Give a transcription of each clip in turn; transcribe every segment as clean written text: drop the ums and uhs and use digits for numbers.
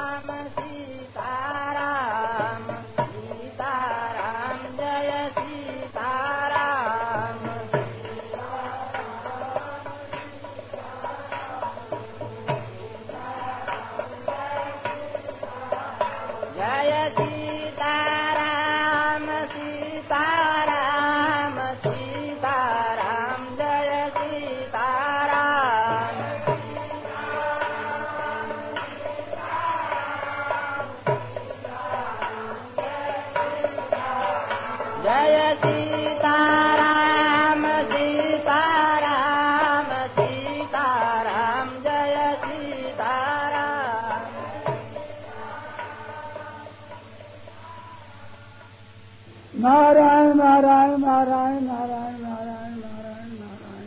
नारायण नारायण नारायण नारायण नारायण नारायण नारायण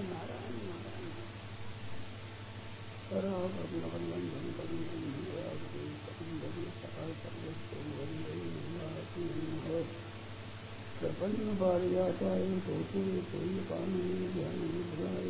नारायण प्रपंच बार जाता है तो कोई पानी ज्ञान विद्याय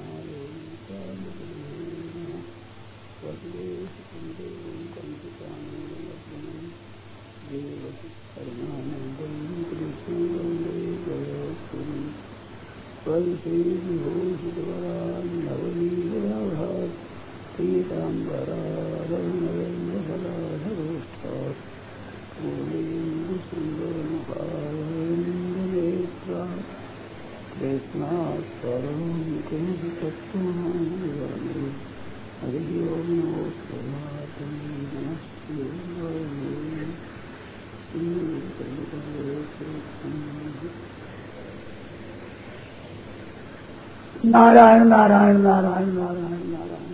नारायण नारायण नारायण नारायण नारायण।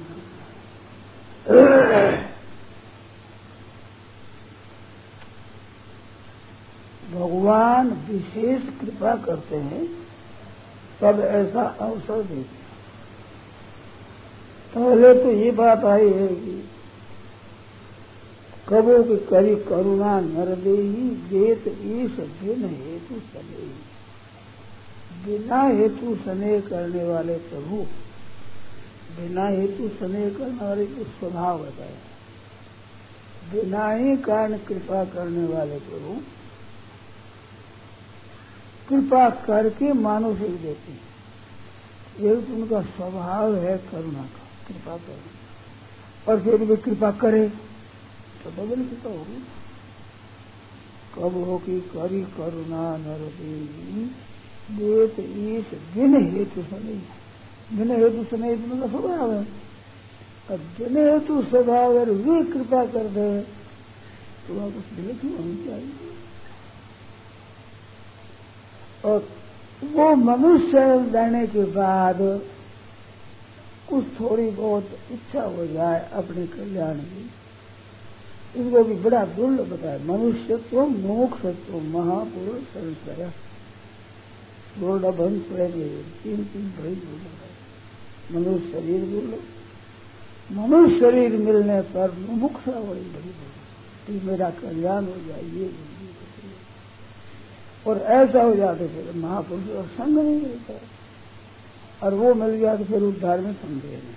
भगवान विशेष कृपा करते हैं तब ऐसा अवसर देते हैं। पहले तो ये बात आई है कि कबो की करी करुणा नर देही देत ईश बिन हेतु सने। बिना हेतु स्नेह करने वाले प्रभु, बिना हेतु स्नेह करने वाले को स्वभाव बताया। बिना ही कारण कृपा करने वाले प्रभु कृपा करके मानव से देते हैं। यही तो उनका स्वभाव है करुणा का, कृपा करना। और फिर भी कृपा करे तो डबल कृपा होगी। कब हो कि करी करुणा नर देही देत ईश बिन हेतु सने। बिन हेतु सने उनका स्वभाव है। अब बिन हेतु स्वभाव अगर वे कृपा कर दे तो आप उस दिल की होनी चाहिए। और वो मनुष्य जाने के बाद कुछ थोड़ी बहुत इच्छा हो जाए अपने कल्याण की, इसको भी बड़ा दुर्लभ बताया। मनुष्यत्व मोक्षत्व महापुरुष संशय दुर्लभन स्वयं तीन बड़ी दुर्लभ है। मनुष्य शरीर दुर्लभ, मनुष्य शरीर मिलने पर मुमुक्षा बड़ी बड़ी कि मेरा कल्याण हो जाए। और ऐसा हो जाते फिर महापुरुष और संग नहीं मिलता, और वो मिल गया तो फिर उद्धार में संदेह नहीं।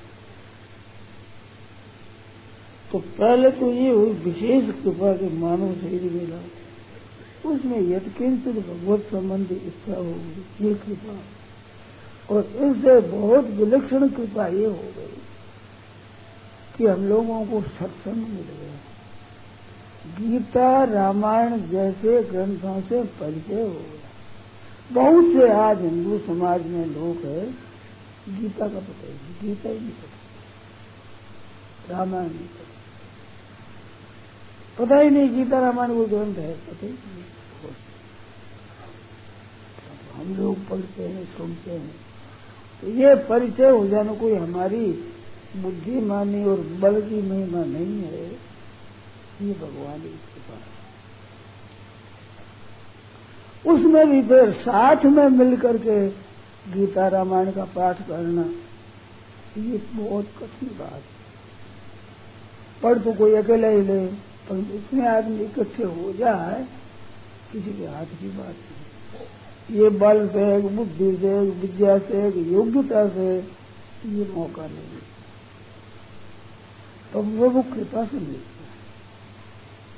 तो पहले तो ये हुई विशेष कृपा के मानव शरीर मिला, उसमें यत्किंचित भगवत संबंधी इच्छा होगी, ये कृपा। और इससे बहुत विलक्षण कृपा ये हो गई कि हम लोगों को सत्संग मिल गया। गीता रामायण जैसे ग्रंथों से परिचय हो गया। बहुत से आज हिंदू समाज में लोग हैं गीता का पता ही नहीं, गीता ही नहीं पता, रामायण नहीं पता ही नहीं, गीता रामायण वो ग्रंथ है पता ही नहीं। हम लोग पढ़ते हैं सुनते हैं, तो ये परिचय हो जाना कोई हमारी बुद्धिमानी और बल की महिमा नहीं है, ये भगवान की कृपा है। उसमें भी फिर साथ में मिलकर के गीता रामायण का पाठ करना ये बहुत कठिन बात है। पढ़ तो कोई अकेला ही ले, पर इतने आदमी इकट्ठे हो जाए किसी के हाथ की बात नहीं। ये बल से, बुद्धि से, विद्या से, योग्यता से ये मौका नहीं, तो वो कृपा से मिलता है।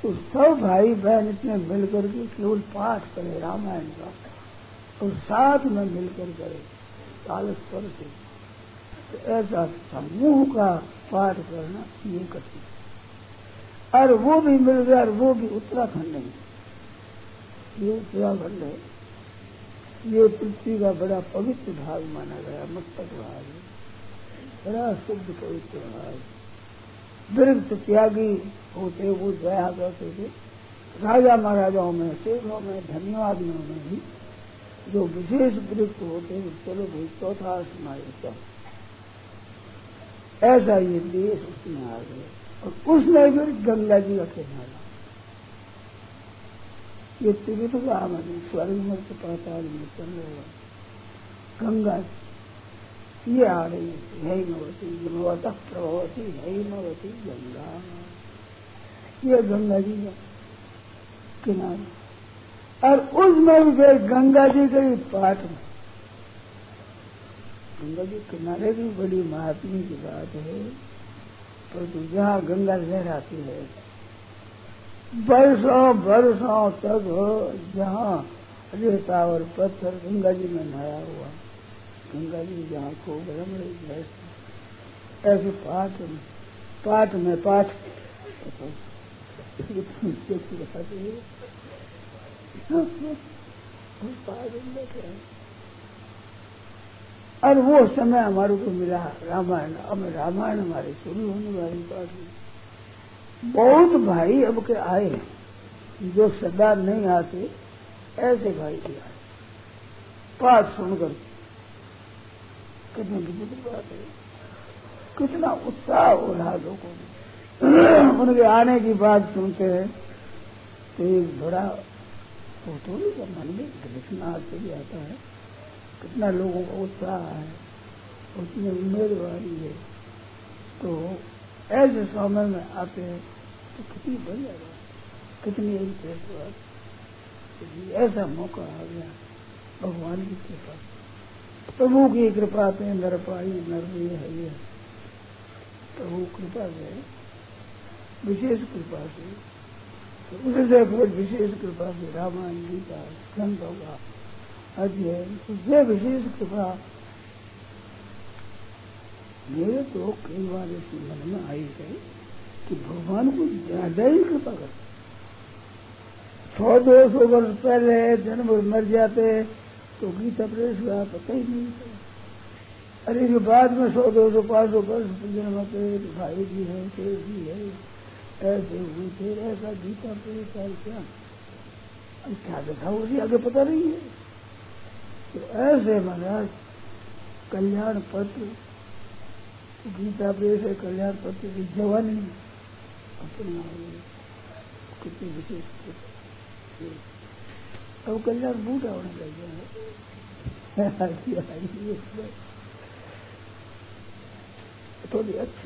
तो सब भाई बहन इतने मिलकर के केवल पाठ करे रामायण का और साथ में मिलकर करे तालस्वर से। तो ऐसा समूह का पाठ करना ये कठिन, और वो भी मिल गया, और वो भी उत्तराखंड नहीं, ये उत्तराखंड है, ये पृथ्वी का बड़ा पवित्र भाग माना गया, मस्तक भाग है, बड़ा शुद्ध पवित्र भाग। वृक्ष त्यागी होते वो दया करते थे, राजा महाराजाओं में, सेठों में, धन्यवादियों में भी जो विशेष वृक्ष होते हैं, चलो भाई चौथा आसमान, ऐसा ये देश उसमें आ गया। और उसमें फिर गंगा जी का किनारा, ये त्रिविध राम है, स्वर्ग में से पाताल में चल रहा गंगा ये आ रही है, हिमवती हिमवत प्रभवती हिमवती गंगा, ये गंगा जी का किनारा। और उसमें भी फिर गंगा जी के पाठ में, गंगा जी किनारे की बड़ी महात्म्य की बात है, परंतु तो जहाँ गंगा लहराती है वर्षों वर्षों तक, जहाँ रेता और पत्थर गंगा जी में नहाया हुआ, गंगा जी जहाँ खूब रम रही है, ऐसे पाठ में पाठ और वो समय हमारे को मिला रामायण। अब रामायण हमारी शुरू होने वाली बात है। बहुत भाई अब के आए जो सदा नहीं आते, ऐसे भाई भी आए पाठ सुनकर, कितनी विचित्र बात है, कितना उत्साह हो रहा लोगों में। उनके आने की बात सुनते हैं तो एक बड़ा थोड़ी का मन में कृष्ण आते भी आता है, कितना लोगों का उत्साह है, उसमें उम्मीदवारी है। तो ऐसे समय में आते हैं तो कितनी बढ़िया बात, कितनी इंटरेस्ट बात, ऐसा मौका आ गया भगवान की कृपा, प्रभु की कृपा से नर पाई नर है, प्रभु कृपा से, विशेष कृपा से, तो उससे फिर विशेष कृपा से रामायण गीता ग्रंथों का अध्ययन, उससे विशेष कृपा मेरे तो कई बार इस मन में आई है कि भगवान को ज्यादा ही कृपा करते। 100-200 वर्ष पहले जन्म मर जाते तो गीता प्रेस का पता ही नहीं था। अरे जो बाद में 100-200-500 वर्ष जन्म आते भाई जी है, शेर जी है, ऐसे हुए थे, ऐसा गीता प्रेस क्या, अब क्या देखा उसी आगे पता नहीं है। तो ऐसे महाराज कल्याण पत्र, गीता प्रेस है, कल्याण पत्र की जवानी अपने कितनी विशेष। अब कल्याण बूढ़ा होने लग गया है, थोड़ी अच्छी,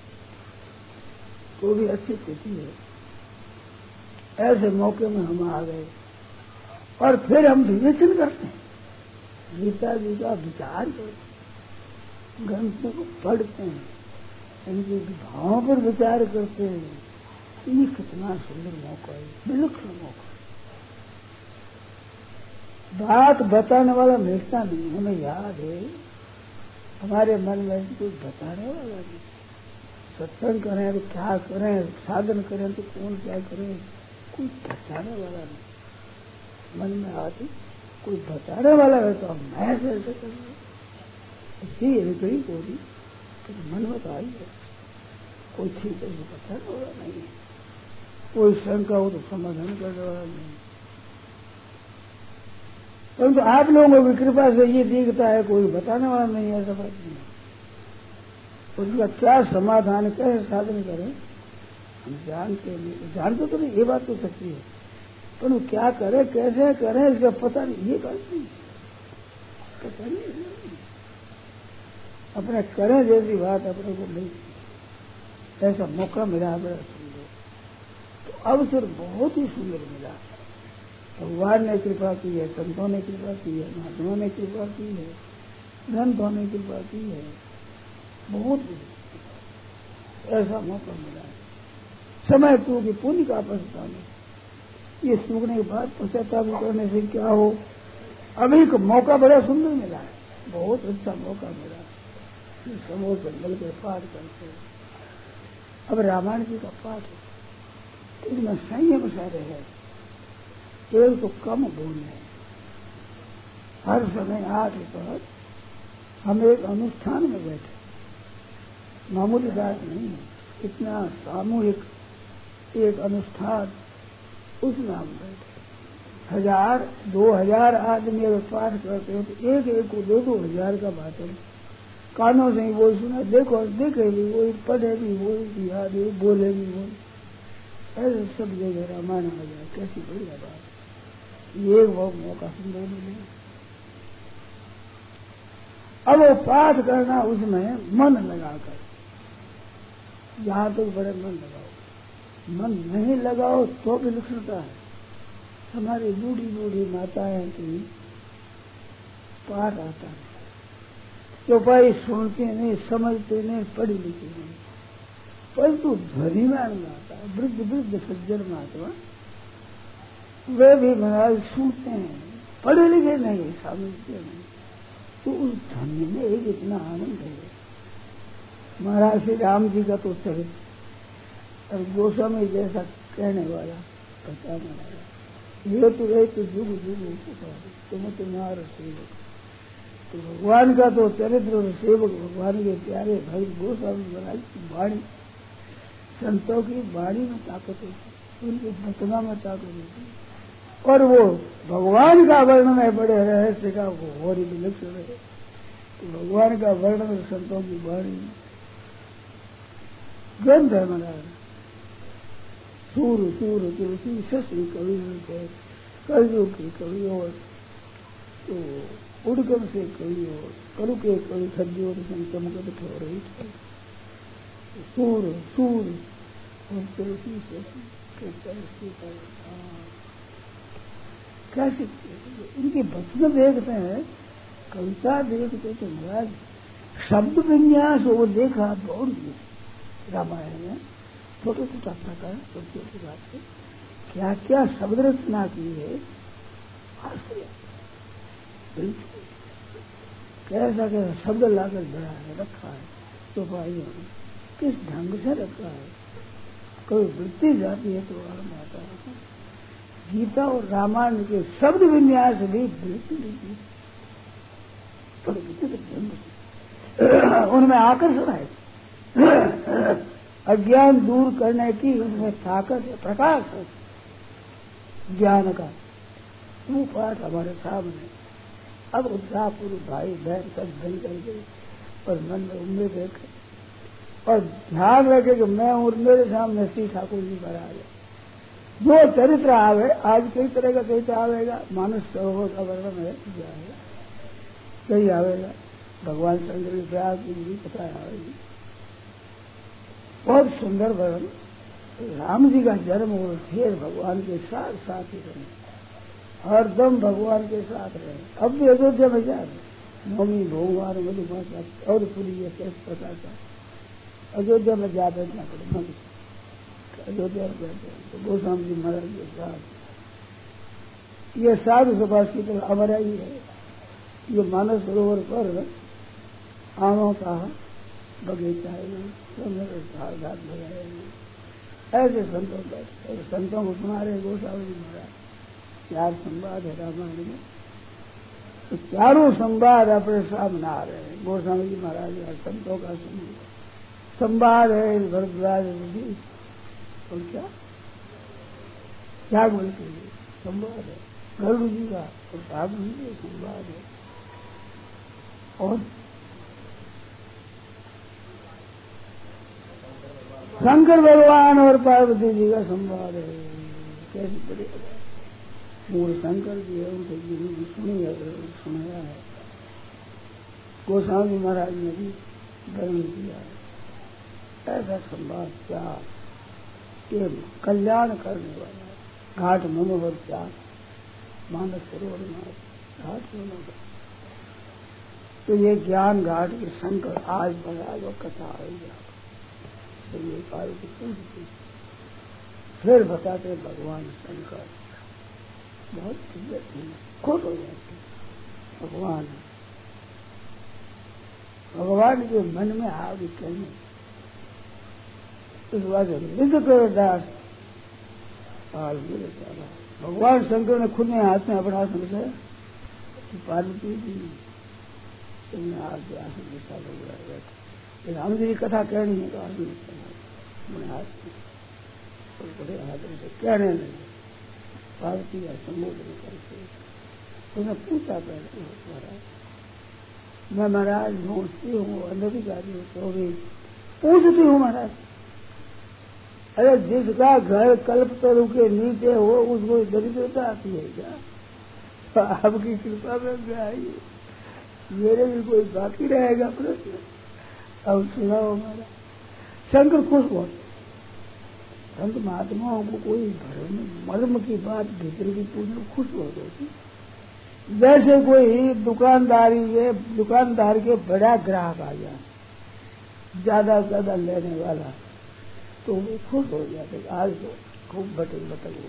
तो भी अच्छी स्थिति है। ऐसे मौके में हम आ गए और फिर हम विवेचन करते हैं, गीता जी का विचार करते हैं, ग्रंथों को पढ़ते हैं, इनके भावों पर विचार करते हैं। ये कितना सुंदर मौका है, विलक्षण मौका। बात बताने वाला मिलता नहीं, हमें याद है, हमारे मन में कोई बताने वाला नहीं। सत्संग करें तो क्या करें, साधन करें तो कौन क्या करें, कोई बताने वाला नहीं। मन में आती कोई बताने वाला है तो मैं ऐसे करूँगा, इसी गई कोई तो मन में तो आई है, कोई ठीक है बताने वाला नहीं है, कोई शंका हो तो समाधान करने वाला नहीं। परंतु आप लोगों की कृपा से ये दिखता है कोई बताने वाला नहीं है, ऐसा बात नहीं। उसका क्या समाधान, कैसे साधन करें हम जानते नहीं, जानते तो नहीं, ये बात तो सच्ची है, पर क्या करें कैसे करें इसका पता नहीं, ये बात नहीं पता नहीं। अपने करें जैसी बात अपने को नहीं, ऐसा मौका मिला बड़ा सुंदर, तो अवसर बहुत ही सुंदर मिला। भगवान ने कृपा की है, संतों ने कृपा की है, महात्माओं ने कृपा की है, ग्रंथों ने कृपा की है, बहुत ऐसा मौका मिला है। समय तू की पुण्य का पछताना। ये सूखने के बाद पश्चाताप करने से क्या हो? अभी का मौका बड़ा सुंदर मिला है, बहुत अच्छा मौका मिला है। समूह जंगल के पाठ करते हैं। अब रामायण जी का पाठ है, इसमें संयम सारे है। एक तो कम बोलने, हर समय 8 पर हम एक अनुष्ठान में बैठे, मामूली बात नहीं है, इतना सामूहिक एक अनुष्ठान, उसमें हम बैठे 1000 2000 आदमी अगर पाठ करते हो तो एक एक को 2-2 का बातें कानों से ही वो सुना, देखो देखे भी वो, पढ़े भी वो, याद भी, बोले भी वो, ऐसे सब जगह रामायण आ जाए, कैसी बढ़िया बात। ये वो मौका सुंदर मिले। अब वो पाठ करना उसमें मन लगाकर, यहां तक बड़े मन लगाओ, मन नहीं लगाओ तो भी विलक्षणता है। हमारी बूढ़ी बूढ़ी माताएं की पाठ आता है, तो भाई सुनते नहीं, समझते नहीं, पढ़ी लिखी नहीं, परंतु ध्वनि में आता है। वृद्ध वृद्ध सज्जन महात्मा वे भी महाराज सुनते हैं, पढ़े लिखे नहीं, समझते नहीं, तो उस ध्वनि में एक इतना आनंद है। महाराज श्री राम जी का तो चरित्र और गोस्वामी जैसा कहने वाला, बताने वाला, ये तो है तो जुग जुग उपकारी तुम तुम्हारा सेवक। तो भगवान का तो चरित्र और सेवक, भगवान के प्यारे भाई गोस्वामी महाराज की वाणी, संतों की वाणी में ताकत होती, उनके भक्तना में ताकत होती, और वो भगवान का वर्णन है, बड़े रहस्य का वो और ही विलक्षण है। तो भगवान का वर्णन संतों की वाणी ग्रंथ है महाराज। सूर सूर तुलसी शस्त्री कवि कलयुग की कवि और तो उड़गम से कवि और करु के कवि खज्जोर चमकत हो रही है। सूर सूर और तुलसी शस्त्री कैसे इनकी वचन देखते हैं, कविता देखते तो महाराज शब्द विन्यास वो देखा बहुत रामायण में छोटे छोटा प्रकार छोटी छोटी बात है, क्या क्या शब्द रचना की है, आश्चर्य बिल्कुल कैसा कैसा शब्द लाकर बड़ा है रखा है, तो भाई किस ढंग से रखा है। कोई वृत्ति जाती है तो आराम आता है। गीता और रामायण के शब्द विन्यास भी बिल्कुल उनमें आकर्षण है, अज्ञान दूर करने की उसमें ताकत है, प्रकाश है ज्ञान का। वो पाठ हमारे सामने अब उत्साहपूर्व भाई बहन सब बन करके और मन में उम्मीद देखे और ध्यान रखे कि मैं और मेरे सामने श्री ठाकुर जी महाराज जो चरित्र आवे, आज कई तरह का चरित्र आवेगा, मानस सरोवर का वर्णन है कई आवेगा, भगवान शंकर के प्रयास की भी कथा आवेगी, बहुत सुंदर वर्णन। राम जी का जन्म और फिर भगवान के साथ साथ ही रहे, हरदम भगवान के साथ रहे। अब भी अयोध्या में जा रहे, नौमी भगवान मधुमाता और पूरी ये कैसे पता था, अयोध्या में जा बैठना पड़े, अयोध्या में बैठे तो गोस्वामी जी महाराज के साथ ये साधु सभा की तरह हमारा ही है। ये मानस सरोवर पर आमों का बगीचा है, घाट लगाए ऐसे संतों बैठे, संतों को सुना रहे गोस्वामी जी महाराज। 4 संवाद है रामायण में, तो चारों संवाद अपने सामने आ रहे हैं। गोस्वामी जी महाराज का संतों का संवाद है, भरद्वाज जी और क्या बोलते हैं संवाद है, गरुड़ जी का और ठाकुर जी का संवाद है, और शंकर भगवान और पार्वती जी का संवाद है। कैसी बड़ी मूल शंकर जी है, उनसे जी सुनी है, सुनाया है, गोस्वामी महाराज ने भी वर्णन किया है। ऐसा संवाद क्या के कल्याण करने वाला घाट मनोहर क्या मानस सरोवर घाट मनोहर। तो ये ज्ञान घाट के शंकर आज बड़ा वो कथा आएगी, तो ये पार्वती फिर बताते भगवान शंकर बहुत खुश हो जाते। भगवान के मन में आग कहने इस बात निध कर दास और मेरे चारा। भगवान शंकर ने खुद ने हाथ में अपना समझा कि पार्वती जी तुमने आग आसन दिशा लग बैठे राम जी की कथा कहनी है तो आदमी मैंने हाथ में और बड़े आदमी से कहने लगे पार्वती या संबोधन करके तुमने पूछा पहले महाराज मैं महाराज ढूंढती हूँ अनधिकारी हूँ तो भी पूछती हूँ महाराज। अरे जिसका घर कल्प तरु के नीचे हो उसको दरिद्रता आती है क्या? तो आपकी कृपा में आई मेरे भी कोई बाकी रहेगा प्रश्न। अब सुनाओ हमारा शंकर खुश बहुत। संत महात्माओं को कोई भरम मर्म की बात भीतर की पूछने खुश बहुत होती। जैसे कोई दुकानदार के बड़ा ग्राहक आ जाए ज्यादा से ज्यादा लेने वाला तो वो खुश हो जाते आज तो खूब बटक हो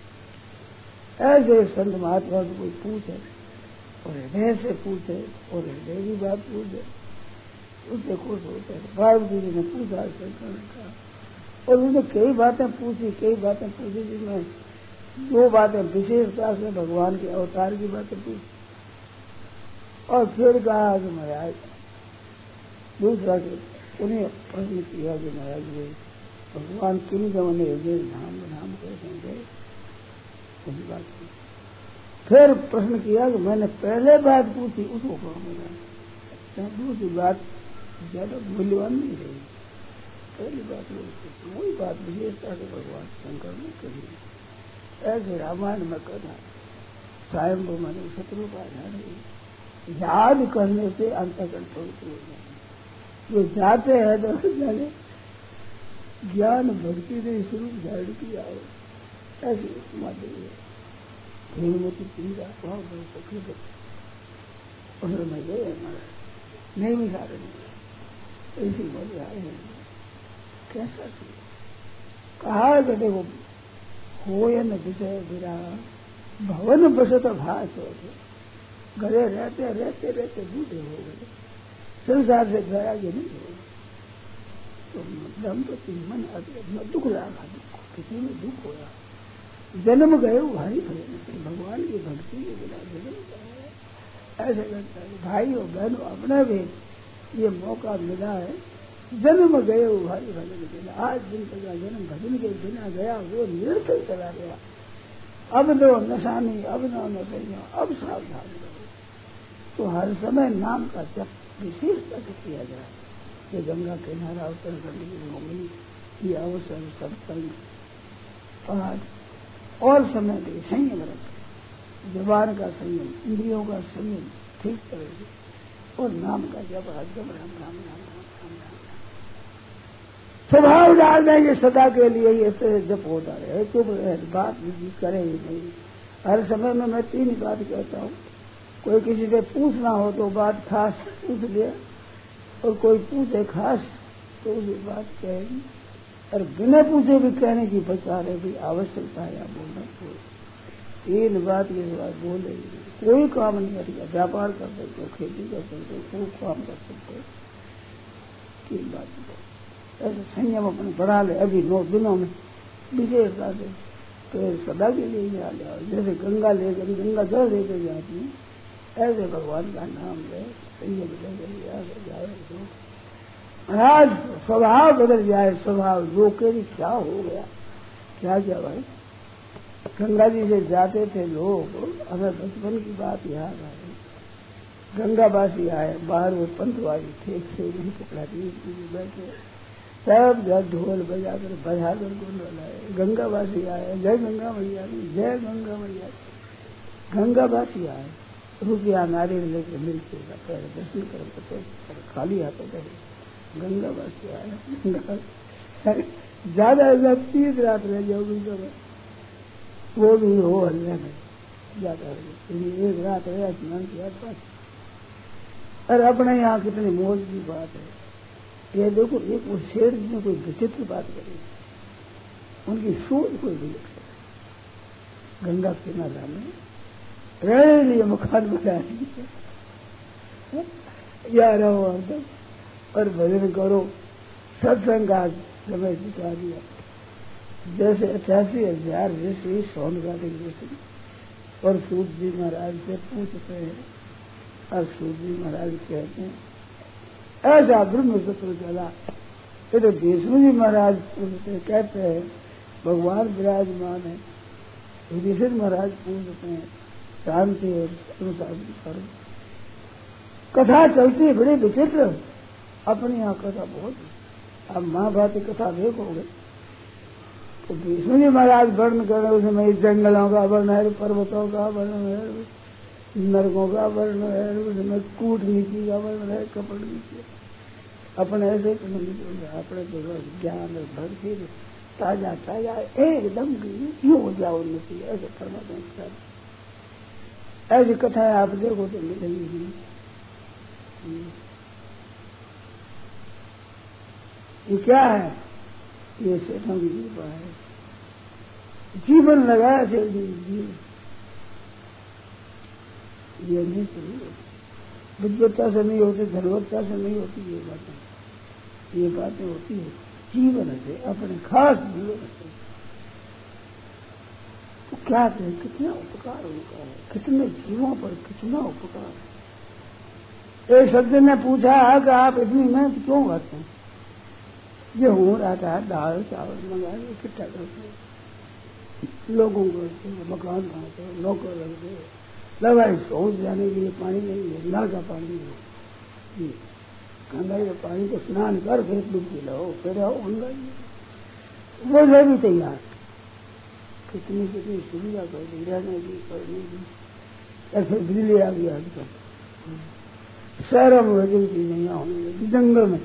गया। ऐसे संत महात्मा को कोई पूछे और हृदय से पूछे और हृदय की बात पूछे उससे खुश होते हैं। पार्वती जी ने पूछा शंकर का और उसने कई बातें पूछी जिसमें दो बातें विशेषता से भगवान के अवतार की बातें पूछी और फिर कहा कि महाराज दूसरा के उन्हें प्रश्न किया कि महाराज जी भगवान किन जमाने नाम कैसे उस बात की। फिर प्रश्न किया कि मैंने पहले बात पूछी उसको कहो मेरा दूसरी बात ज्यादा मूल्यवान नहीं रही। पहली बात वही बात विशेषता से भगवान शंकर ने कही। ऐसे रामायण में कथा स्वयं माने शत्रु का याद करने से अंतःकरण पवित्र हो जाए। जो जाते हैं तो जाने ज्ञान भक्ति ने स्वरूप धारण किया हो ऐसी माध्यम हेमवती पिंडा वहां बड़े सखी में गए हमारा नहीं मिला रहे ऐसी मजा आए हैं। कैसा कहा कि देखो होयन विजय विरा भवन बसत भाष हो गए घरे रहते बूढ़े हो गए संसार से गया ये नहीं हो तो मतलब तो मन दुख लगा किसी में दुख होया जन्म गए भाई भगवान की भक्ति के बिना जन्म गए ऐसे लगता है। भाई और बहन अपने भी ये मौका मिला है जन्म गए वो भाई भजन के बिना। आज दिन तक जन्म भजन के बिना गया वो निरर्थक चला गया। अब दो नशा नहीं अब ना नशा अब सावधान रहो। तो हर समय नाम का जप विशेषता से किया जाए। ये गंगा किनारा उत्तर करने की होगी ये अवसर सत्संग और समय के संयम रख जबान का संयम इंद्रियों का संयम ठीक करेगी और नाम का जप हरदम राम राम राम राम राम स्वभाव डाल देंगे सदा के लिए ये जप होता रहे चुप रहे बात करे ही नहीं। हर समय में मैं तीन बात कहता हूँ। कोई किसी से पूछना हो तो बात खास पूछ लिया और कोई पूछे खास तो भी बात कहेगी और बिना पूछे भी कहने की बचा रहे भी आवश्यकता है या बोलना कोई तीन बात के बाद बोलेगी। कोई काम नहीं करेगा व्यापार कर सकते हो खेती कर सकते हो कोई काम कर सकते हो तीन बात ऐसे संयम अपने बढ़ा ले अभी 9 दिनों में विशेषता से तो सदा के लिए आ जाओ। जैसे गंगा लेकर गंगा जल लेकर जाती है ऐसे भगवान का नाम ले संयम लेकर जाए आज स्वभाव बदल जाए। स्वभाव रोके भी क्या हो गया क्या भाई गंगा जी से जाते थे लोग हमें बचपन की बात याद आ गई। गंगावासी आए बाहर वो पंथवासी ठीक से नहीं पकड़ा बैठे सब जब ढोल बजाकर गुण लाए। गंगावासी आए जय गंगा मैया जय गंगा मैया। गंगावासी आए रुपया नारियल लेकर मिलते पैर दर्शन कर खाली हाथों गए। गंगावासी आए ज्यादा 30 रात रह जाओगे वो भी हो हल्ले में ज्यादा एक रात रहे स्नान किया पास। और अपने यहाँ कितनी मौज की बात है। ये देखो एक वो शेर ने कोई विचित्र बात करी उनकी सोच कोई नहीं लिख सकता। गंगा किनारा में रह लिए मकान बनाएंगे या रहो हरदम और भजन करो, सत्संग का समय बिता दिया। जैसे 88,000 ऋषि सोन गाड़ी ऋषि और सूत जी महाराज से पूछते हैं, और सूत जी महाराज कहते हैं ऐसा ब्रह्म सत्र चला। फिर विष्णु जी महाराज पूछते कहते हैं भगवान विराजमान है। युधिष्ठिर महाराज पूछते हैं शांति और अनुशासन करो। कथा चलती है बड़े विचित्र, अपनी यहाँ कथा बहुत है। अब महाभारत की कथा देखोगे तो विष्णु जी महाराज वर्ण कर रहे उसमें जंगलों का वर्ण है, पर्वतों का वर्ण है, नरकों का वर्ण है, उसमें कूटनीति का वर्ण है, कपट नीति। अपने ऐसे अपने तो ज्ञान और भक्ति ताजा ताजा एकदम यूं हो जाओ उन्नति, ऐसे परमात्मा ऐसी कथाएं आप देखो तो मिलेंगी नहीं। ये क्या है? ये सेठों की कृपा है। जीवन लगाया से जीवन ये नहीं नहीं होती, विद्वत्ता से नहीं होती, धनवत्ता से नहीं होती। ये बातें होती है जीवन से, अपने खास जीवन से। तो क्या कहें कितना उपकार उनका है, कितने जीवों पर कितना उपकार है। एक सज्जन ने पूछा कि आप इतनी मेहनत क्यों करते हैं? ये हो रहा था दाल चावल मंगा के इकट्ठा करते, लोगों को मकान बनाते, नौकर रखते, लगाई सोच जाने के लिए पानी नहीं है, नल का पानी नहीं, गंगा के पानी को स्नान कर फिर डुबकी लो, फिर आओ गंगा जी। वो भी तैयार, कितनी कितनी सुविधा कर दी, रहने की करने की। ऐसे बिजली आ गई आजकल, शहरों में वैसे नहीं होने लगी, जंगल में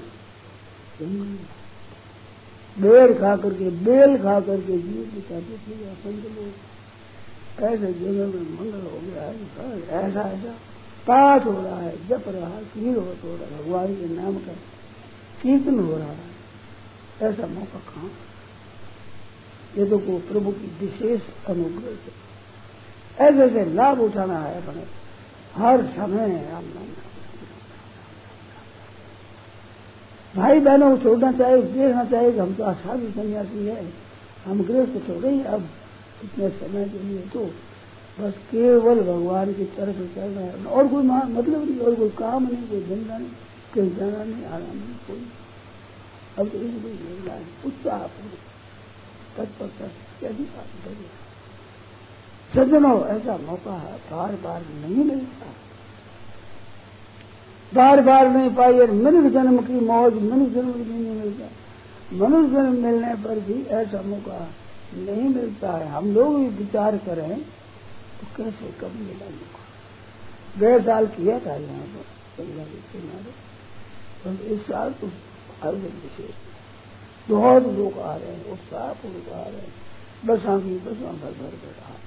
बेर खा करके बेल खा करके जीव बिताते थे संत लोग। ऐसे जगह में मंगल हो गया है, ऐसा ऐसा पाठ हो रहा है, जप रहा है, कीर्तन हो रहा है, भगवान के नाम का कीर्तन हो रहा है। ऐसा मौका कहाँ? ये तो को प्रभु की विशेष अनुग्रह है। ऐसे ऐसे लाभ उठाना है अपने हर समय। राम नाम भाई बहनों को छोड़ना चाहिए, देखना चाहिए कि हम तो साधु सन्यासी है, हम गृहस्थ छोड़े ही अब इतने समय के लिए, तो बस केवल भगवान की तरफ चलना है, और कोई मतलब नहीं, और कोई काम नहीं, कोई धंधा नहीं, कहीं जाना नहीं, आराम नहीं कोई। अब तो इनको मिलना है उत्साह तत्परता कैसी बात करिए। सज्जनों ऐसा मौका है बार बार नहीं मिलता, बार बार नहीं पाई। मनुष्य जन्म की मौज मनुष्य जन्म की नहीं मिलता, मनुष्य जन्म मिलने पर भी ऐसा मौका नहीं मिलता है। हम लोग भी विचार करें तो कैसे कब मिला मौका। गए साल किया था यहाँ पर गंगा के किनारे, और इस साल तो हर दिन विशेष बहुत लोग आ रहे हैं, उत्साहपूर्वक आ रहे हैं, बसा की बसा भर भर कर आ।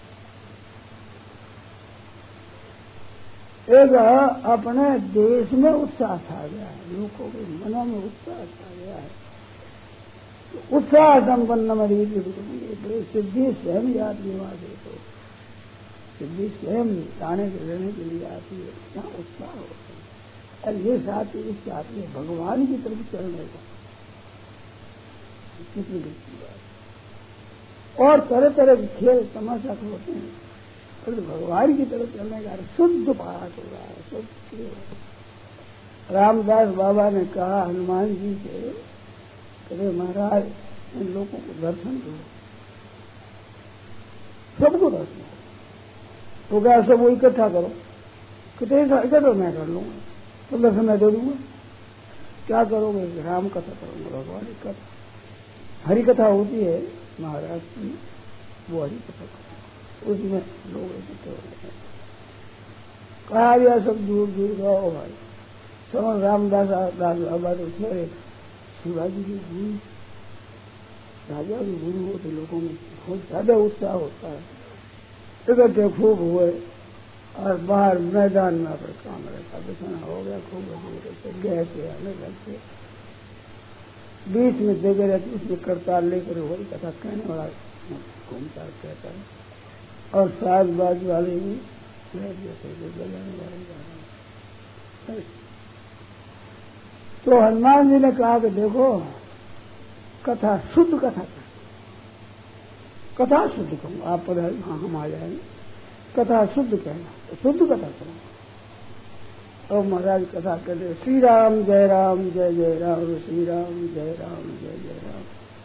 एक अपने देश में उत्साह छा गया है, लोगों के मनों में उत्साह छा गया है। तो उत्साह संपन्न मरीज सिद्धि स्वयं याद निवास है, तो सिद्धि स्वयं जाने के रहने के लिए आती है, क्या उत्साह होता है। और ये साथी इस चाहती है भगवान की तरफ चलने का, कितनी बड़ी बात। और तरह तरह के खेल तमाशा होते हैं, तो भगवान की तरफ चलने का शुद्ध पाठ हो रहा है, शुद्ध। रामदास बाबा ने कहा हनुमान जी से, अरे महाराज इन लोगों को दर्शन दो, सबको दर्शन दो। तो क्या सब वो इकट्ठा करो, कितने इकट्ठा मैं कर लूंगा, तो दर्शन मैं दे दूंगा। क्या करोगे? राम कथा करूंगा, भगवान की कथा, हरि कथा होती है महाराष्ट्र में, वो हरि कथा करो, उसमें लोग इकट्ठे हो गए। कहा दिया सब दूर दूर गाओ भाई, सब रामदास दास बाबा तो ठहरे शिवाजी के गुरु, राजा के गुरु होते, लोगों में बहुत ज्यादा उत्साह होता है, इकट्ठे खूब हुए। और बाहर मैदान में पर काम रहता, बिछाना हो गया, खूब गए थे आने लगते। बीच में जगह रहती उसमें करतार लेकर वही कथा कहने वाला घूमता कहता है, और साज बाज वाले भी बैठ जाते बजाने वाले। तो हनुमान जी ने कहा कि देखो कथा शुद्ध कथा कथा शुद्ध कहूँ, आप पर हाँ हम आ जाएंगे, कथा शुद्ध कहना, शुद्ध कथा कहना। और महाराज कथा कहते श्री राम जय जय राम, श्री राम जय जय राम।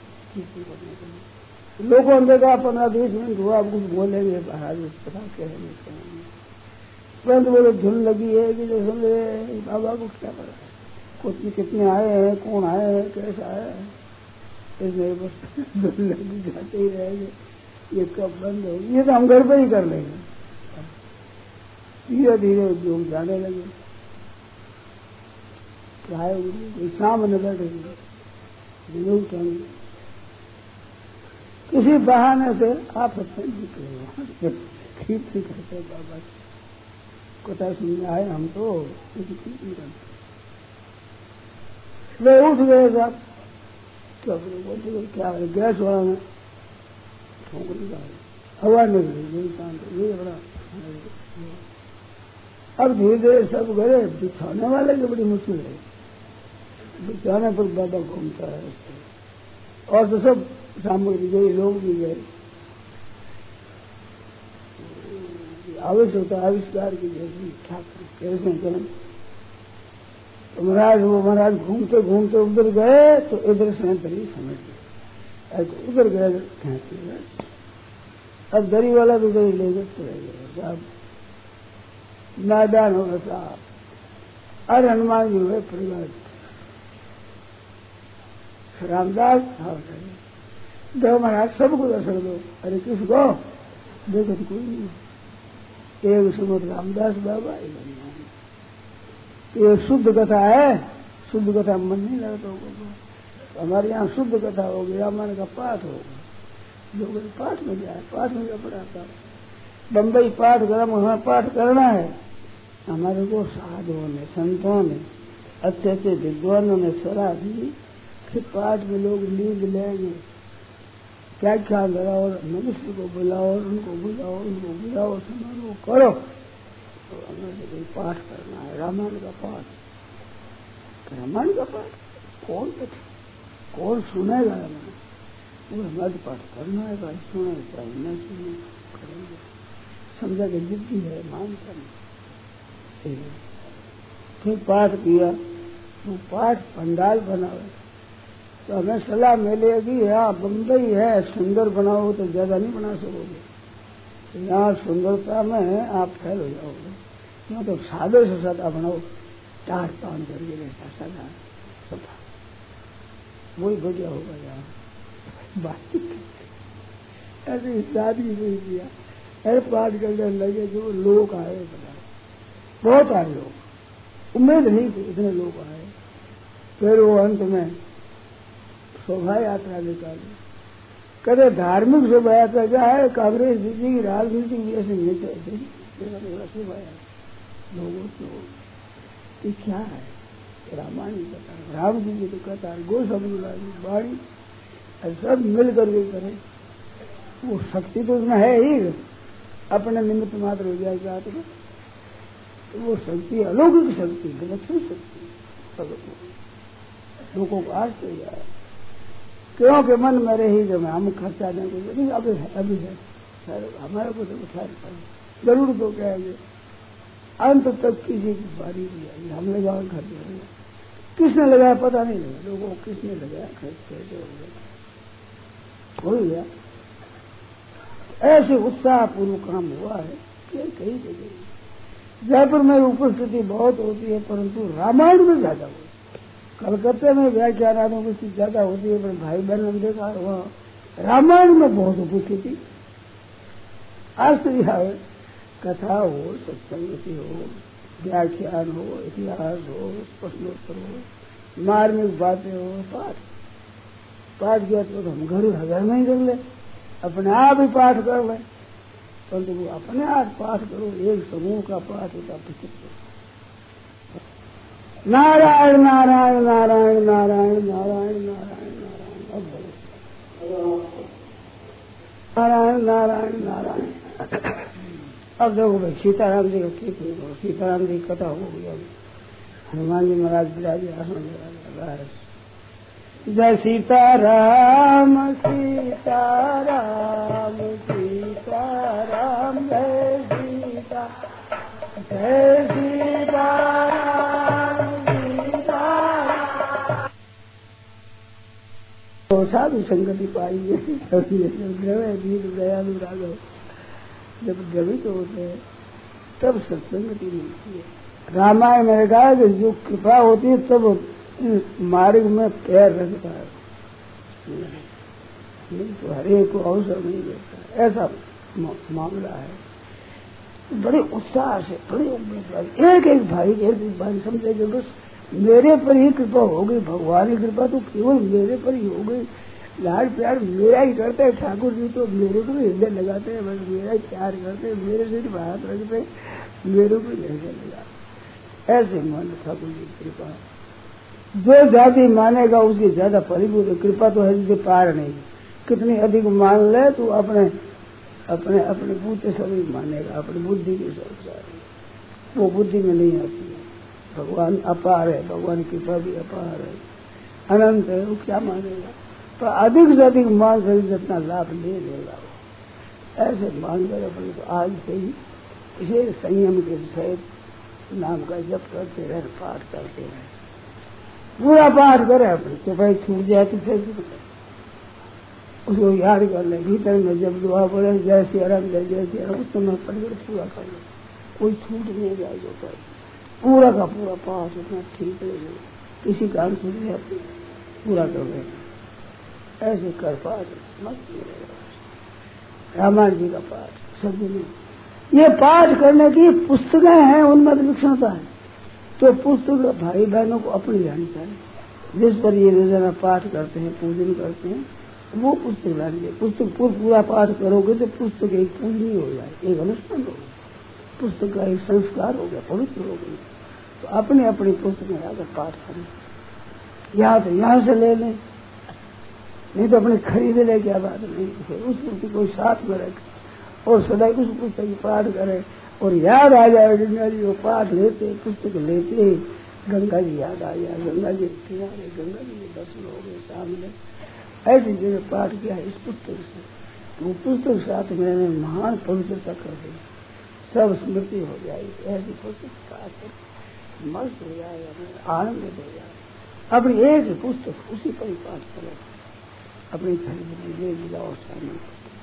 लोगों ने देखा 15-20 मिनट हुआ, आप कुछ बोलेंगे महाराज कथा कहेंगे, परंतु बोले धुन लगी है कि जो सुन रहे बाबा को क्या पता है, कुछ कितने आए हैं, कौन आए हैं, कैसा आया है, इसमें बस धुन लगी जाते ही रहेंगे, ये कब बंद होगी, ये तो हम घर पर ही कर लेंगे। धीरे धीरे उद्योग जाने लगे, कोई सामने बैठेंगे, किसी बहाने से आप निकले कीर्ति करते बाबा कथा सुनने आए हम तो कीर्ति करते। वे उठ गए साहब, क्या है गैस वाला में ठोकरी का हवा निकली, ये बड़ा। अब धीरे धीरे सब गए, बिछाने वाले की बड़ी मुश्किल है, बिछाने पर बाबा घूमता है और तो सब सामग्री गई, लोग भी गए, आविष्ट होता आविष्कार की जैसी ठाकुर कैसे चलन। तो महाराज घूमते घूमते उधर गए तो इधर से दरी समझ गए, उधर गए खेच गए, अब दरी वाला भी दरी ले गए चले गए, अब मैदान होगा साहब। अरे हनुमान जी हुए परिवार रामदास दो महाराज सबको दर्शन दो। अरे किसको? देखो तो कोई नहीं, एक सुमत रामदास बाबा, ये शुद्ध कथा है, शुद्ध कथा मन नहीं लगता होगा। हमारे यहाँ शुद्ध कथा होगी, रामायण का पाठ होगा, जो पाठ में जाए, पाठ में क्या पढ़ाता, बम्बई पाठ गरम हमें पाठ करना है। हमारे को साधुओं ने, संतों ने, अच्छे अच्छे विद्वानों ने सलाह दी कि पाठ में लोग लीड लेंगे, क्या क्या लगाओ, मनुष्य को बुलाओ, उनको बुलाओ, समारोह करो, तो हमें तो कोई पाठ करना है, रामायण का पाठ। रामायण का पाठ कौन सुनेगा रामायण? वो हमारे पाठ करना है, भाई सुने चाहे न सुने करेंगे, समझा कि जिद्दी है, मानता नहीं। फिर पाठ किया, वो पाठ पंडाल बनाओ, तो हमें सलाह मिलेगी यहाँ बम्बई है, सुंदर बनाओ तो ज्यादा नहीं बना सकोगे, यहाँ सुंदरता में आप फेल हो जाओगे, यहाँ तो सादे से सादा बनाओ, 4-5 करके रहता सादा सदा, वही बढ़िया होगा यहाँ। बात ऐसे शादी नहीं किया, ऐसे पाठ करने लगे जो लोग आए, बहुत आए लोग, उम्मीद नहीं थी इतने लोग आए। फिर वो अंत में शोभा यात्रा निकाली, कदे धार्मिक शोभा यात्रा क्या है, कांग्रेस जी की राजनीति की ऐसे नहीं चाहते, शोभा यात्रा लोगों को ये क्या है, रामायण की कथा, राम जी की कथा, गोस्वामी बाणी, सब मिल करके करें, वो शक्ति तो उसमें है ही, अपने निमित्त मात्र हो जाए जाते में, तो वो शक्ति अलौकिक शक्ति, विलक्षण शक्ति, लोगों को आज तो जाए, क्योंकि मन में रही जो मैं हम खर्चा दें कुछ नहीं, अभी है हमारे को तो उठा जरूर तो कहेंगे, अंत तक किसी की बारी नहीं आई, हम लगाओ खर्च करेंगे, किसने लगाया पता नहीं लगा, लोगों को किसने लगाया खर्च कैसे हो गया, ऐसे उत्साह पूर्व काम हुआ है कई जगह। जयपुर में उपस्थिति बहुत होती है, परंतु रामायण में ज्यादा होती है, कलकत्ते में व्याख्यानों की चीज ज्यादा होती है, पर भाई बहन हम देखा वहाँ रामायण में बहुत उपस्थिति। आश्चर्य है, कथा हो, सत्संगति हो, व्याख्यान हो, इतिहास हो, प्रश्नोत्तर हो, मार्मिक बातें हो, पाठ किया तो हम घर में ही कर ले, अपने आप ही पाठ कर ले, परंतु वो अपने आप पाठ करो, एक समूह का पाठ होता 75। नारायण नारायण नारायण नारायण नारायण नारायण नारायण। अब बोलो नारायण नारायण नारायण। अब देखो भाई सीताराम जी का कीर्तन करो। सीताराम जी की कथा हो गई। अब हनुमान जी महाराज विराजे आसन लगा। जय सीताराम सीताराम सीताराम जय सीता जय सीताराम सीताराम। तो साधु संगति पाई है। गीत दयालु राघव जब गवित होते हैं तब सत्संगति मिलती है। रामायण में कहा कि जो कृपा होती है तब मार्ग में पैर रखता है, नहीं तो हर एक को अवसर नहीं देता। ऐसा मामला है। बड़े उत्साह से बड़े उम्मीदवार एक एक भाई समझे कि बस मेरे पर ही कृपा हो गई। भगवान की कृपा तो केवल मेरे पर ही हो गई। लाड प्यार मेरा ही करते हैं ठाकुर जी, तो मेरे को भी हृदय लगाते हैं, बस मेरा ही प्यार करते हैं, मेरे से हाथ रखते हैं, मेरे को भी हृदय लगाते। ऐसे मान ठाकुर जी की कृपा जो जाति मानेगा उसकी ज्यादा परिपूर्ण है। कृपा तो है जिसे पार नहीं। कितनी अधिक मान ले तो अपने अपने अपने बूते सभी मानेगा, अपनी बुद्धि की सोच वो बुद्धि में नहीं आती है। भगवान अपार है, भगवान की कृपा भी अपार है, अनंत है, वो क्या मानेगा। तो अधिक से अधिक मान कर जितना लाभ ले लेगा वो। ऐसे मानकर अपने को आज से ही इसे संयम के सहित नाम का जप करते रहे, पाठ करते रहे, पूरा पाठ करे अपने। तो भाई छूट जाए तो फिर उसको याद कर ले। भीतर में जब दुआ बोले जय श्री राम जय जय श्री राम उस समय पढ़कर पूरा कर ले, कोई छूट नहीं जाएगा। पर पूरा का पूरा पाठ उतना ठीक है, किसी काम छूट जाए पूरा कर ले। ऐसे कर पाठ मस्त मिलेगा। रामायण जी का पाठ सभी में ये पाठ करने की पुस्तकें हैं, उनमें विलक्षणता है। तो पुस्तक भाई बहनों को अपनी लानी चाहिए। जिस पर ये रोजाना पाठ करते हैं, पूजन करते हैं, वो पुस्तक लानी चाहिए। पुस्तक पूरा पाठ करोगे तो पुस्तक एक पूजनीय हो जाए, एक अनुष्ठान हो गया, पुस्तक का एक संस्कार हो गया, पवित्र हो गई। तो अपनी अपनी पुस्तक में आकर पाठ करें। यहाँ से ले लें, नहीं तो अपने खरीद ले, क्या बात नहीं। उस पुस्तक को साथ में रखें और सदा उस पुस्तक की पाठ करें और याद आ जाए गंगा जी। वो पाठ लेते, पुस्तक लेते, गंगा जी याद आ जाए, गंगा जी किनारे, गंगा जी के दर्शन हो गए सामने। ऐसी जगह पाठ किया है इस पुस्तक से, तो वो पुस्तक साथ में महान पवित्रता कर देगी, सब स्मृति हो जाएगी। ऐसी पुस्तक पाठ कर मस्त हो जाएगा, आनंदित हो जाएगा। अपनी एक पुस्तक उसी पर ही पाठ करें, अपनी खरीद ले जाओ सामने।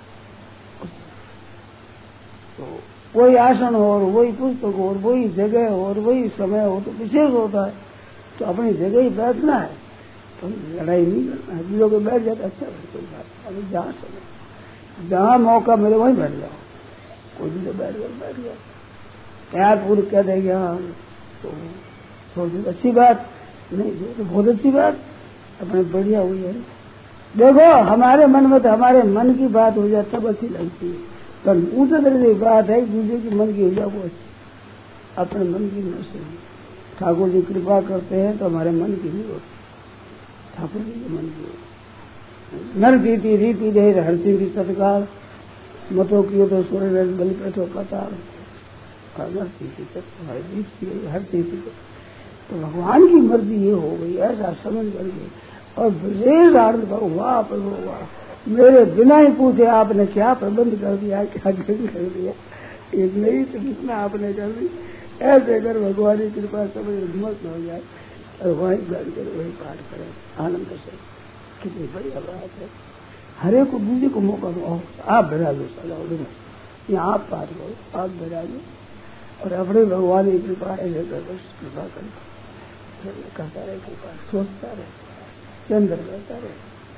तो वही आसन हो और वही पुस्तक हो और वही जगह हो और वही समय हो तो विशेष होता है। तो अपनी जगह ही बैठना है, तो लड़ाई नहीं करना है। लोग बैठ जाते अच्छा है, कोई बात। अभी जहाँ समय जहाँ मौका मिले वहीं बैठ जाओ, कोई भी बैठ गया प्यार पूर्व कह देंगे हाँ तो थोड़ी अच्छी बात नहीं, तो बहुत अच्छी बात, अपने बढ़िया हुई है। देखो हमारे मन में तो हमारे मन की बात हो जाए तब अच्छी लगती है, पर ऊँचे तरह की बात है दूसरे की मन की हो जाए वो अच्छी, अपने मन की न सुनी। ठाकुर जी कृपा करते हैं तो हमारे मन की नहीं होती, ठाकुर जी के मन की होती। नर रीति रीति दे हर चीज की तत्काल मतों की तो सूर्य बलि बैठो पताल हर चीज की। तो भगवान की मर्जी ये हो गई, ऐसा समझ करके और विशेष आनंद करो। वाह प्रभु वाह, मेरे बिना ही पूछे आपने क्या प्रबंध कर दिया, क्या कर दिया, एक नहीं तो कितना आपने कर दी। ऐसे कर भगवान की कृपा समझ मस्त हो जाए और वही बैठ कर वही पाठ करें आनंद से। कितनी बढ़िया बात है। हरे को दूसरे को मौका दो, आप बिराजो सलाह यहाँ आप पाठ करो, आप बिराजो और अपने भगवान की कृपा ऐसे कर कृपा करो, कहता रहे कृपा, सोचता रहे, चंद्र करता रहे,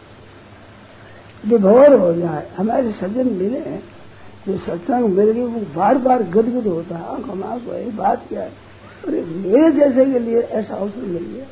विभोर हो जाए। हमारे सज्जन मिले हैं जो सत्संग मिल गई, वो बार बार गदगद होता है। हम आपको ये बात क्या है, अरे मेरे जैसे के लिए ऐसा अवसर मिल गया,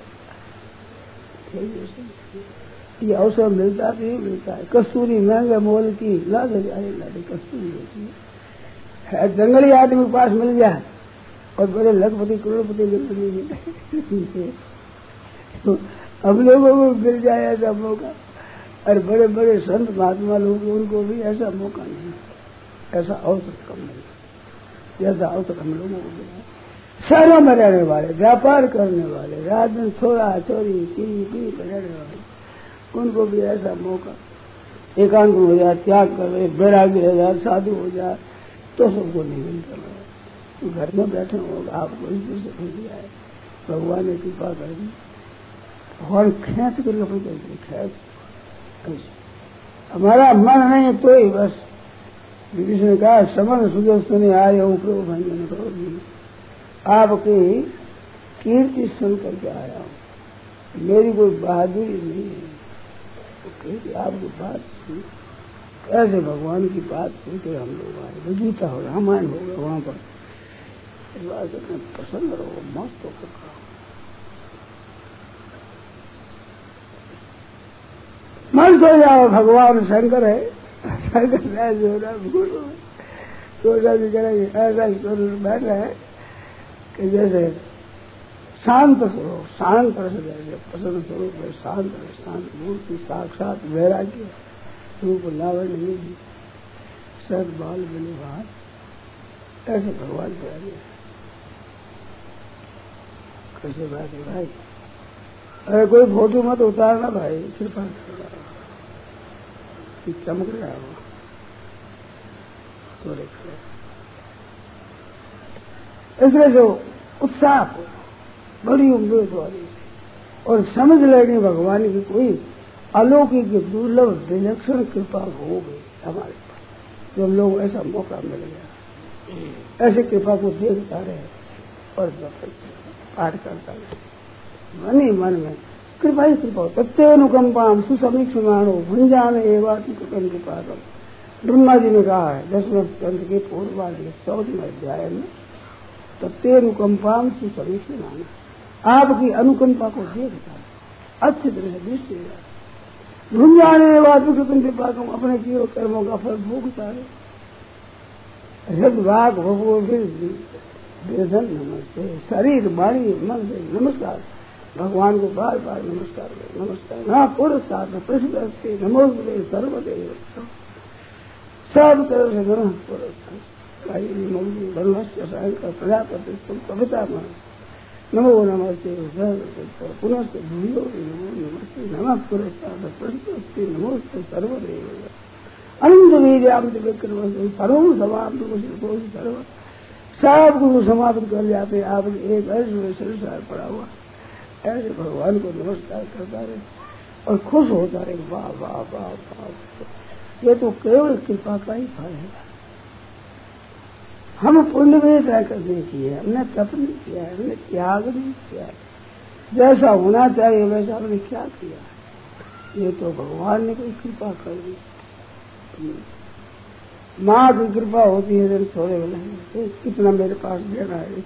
ये अवसर मिलता भी मिलता है। कस्तूरी महंगे मोल की लाद जाए लादी कस्तूरी होती है। जंगली आदमी के पास मिल जाए और बड़े लखपति करोड़पति मिल तो हम लोगों को मिल जाए ऐसा मौका, और बड़े बड़े संत महात्मा लोग उनको भी ऐसा मौका नहीं, ऐसा अवसर कम नहीं जैसा अवसर हम लोगों को मिला। शहरों में रहने वाले, व्यापार करने वाले, रात दिन थोड़ा चोरी पी कर रहने वाले, उनको भी ऐसा मौका एकांत हो जाए, त्याग कर रहे, बैरागी हो जाए, साधु हो जाए, तो सबको नहीं मिलता। तो घर में बैठे होगा आपको ईश्वर से मिल जाए, भगवान ने कृपा कर दी और खेच कर लपट खेच हमारा मन नहीं तो ही बस विभीषण ने कहा समन सुजो सुने आए हूँ प्रभु भंजन करो, आपकी कीर्ति सुन करके आया हूँ, मेरी कोई बहादुरी नहीं है। तो कहते आपकी बात सुन, ऐसे भगवान की बात सुनकर हम लोग आए, गीता हो रामायण हो गया वहां पर, इस बात से प्रसन्न रहो, मस्त होकर कहो। मन तो जाओ भगवान शंकर है, शंकर जो ना भूलो सोचा भी करेंगे ऐसा बैठ रहे हैं कि जैसे शांत स्वरूप, शांत रस जैसे प्रसन्न स्वरूप है, शांत है, शांत मूर्ति साक्षात वैराग्य रूप लावण्य निधि सद बाल बने बाहर, ऐसे भगवान प्यारे कैसे बात है भाई। अरे कोई फोटो मत उतारना भाई, कृपा चमक रहा हो तो इसलिए जो उत्साह को बड़ी उम्मीद वाली और समझ लेंगे भगवान की कोई अलौकिक दुर्लभ विलक्षण कृपा हो गई हमारे पास, जब लोग ऐसा मौका मिल गया, ऐसे कृपा को देखता रहे और पाठ करता रहे मन ही मन में कृपा ही कृपा। तत्वनुकंपाम सुसमीक्षमाणो भुंजान एवं कृपा। ब्रह्मा जी ने कहा है 10वें स्कंध के पूर्वार्ध 14वें अध्याय में, तत्वनुकंपाम सुसमीक्षमाण, आपकी अनुकंपा को देखता है, अच्छी तरह से दृष्टि भुंजान एवं कृपा, अपने किए कर्मों का फल भोगता है। हृदय भगवो वेदन नमस्ते, शरीर वाणी मन से नमस्कार, भगवान को बार बार नमस्कार करें, नमस्कार ना पुरस्कार न प्रश्न नमोस्ते सर्वदेव, सब तरह से नमः पुरस्कार धर्मस्य प्रजापति कविता मान नमो नमस्ते पुनः भूयो नमो नमस्ते नमः पुरस्कार प्रश्न नमोस्ते सर्वदेव अनंत वीर्याम विक्रम सर्व समाप्त सर्व, सब को समाप्त कर जाते। आप एक ऐसे संसार पड़ा हुआ ऐसे भगवान को नमस्कार करता रहे और खुश होता रहे, वाह वाह वाह वाह। ये तो केवल कृपा का ही फल है। हम पुण्य में कर नहीं किए, हमने तप नहीं किया है, हमने त्याग नहीं किया है, जैसा होना चाहिए वैसा हमने क्या किया। ये तो भगवान ने कोई कृपा कर दी। माँ की कृपा होती है जब थोड़े वाले कितना मेरे पास देना है,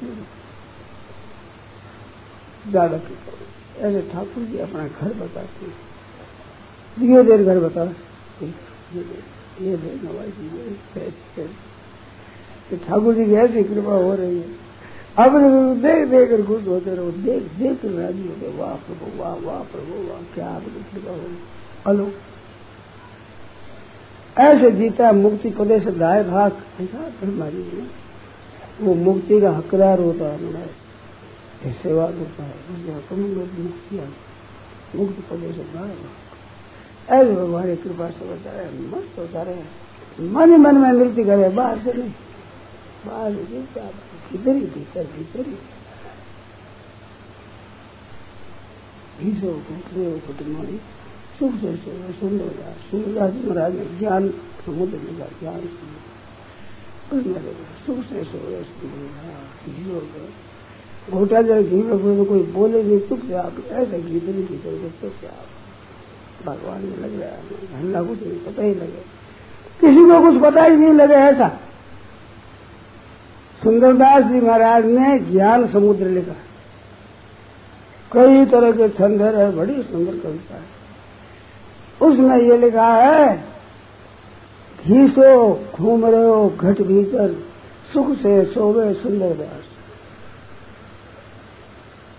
ज्यादा कृपा। ऐसे ठाकुर जी अपना घर बताते हैं, दिए देर घर बता, ये दे नवाई जी, ठाकुर जी की ऐसी कृपा हो रही है। अपने देख देख कर खुश होते रहो, देख देख कर राजी होते, वाह प्रभु वाह वाह प्रभु वाह, क्या आपकी कृपा हो रही। हेलो ऐसे जीता मुक्ति पदे से दाय भाग ब्रह्मा जी ने, वो मुक्ति का हकदार होता है, सेवा करता है, मुक्ति पदे से दाय भाग। ऐसे भगवान कृपा से बता रहे, मस्त होता रहे, मन ही मन में नृत्य करे, बाहर से नहीं, बाहर से क्या भीतर ही भीतर भीतर ही कुटुम्बी सुख से सुंदरदास जी महाराज ने ज्ञान समुद्र में ज्ञान सुख से घोटा जाए घी में कोई बोले नहीं, चुप से आप ऐसा घी नहीं भीतर के चुप से आप भगवान में लग रहा है, धंधा कुछ नहीं पता ही लगे, किसी को कुछ पता ही नहीं लगे। ऐसा सुंदरदास जी महाराज ने ज्ञान समुद्र लिखा, कई तरह के छंद है, बड़ी सुंदर कविता है। उसमें ये लिखा है, घीसो घूम रहे हो घट भीतर, सुख से सोवे सुंदरदास,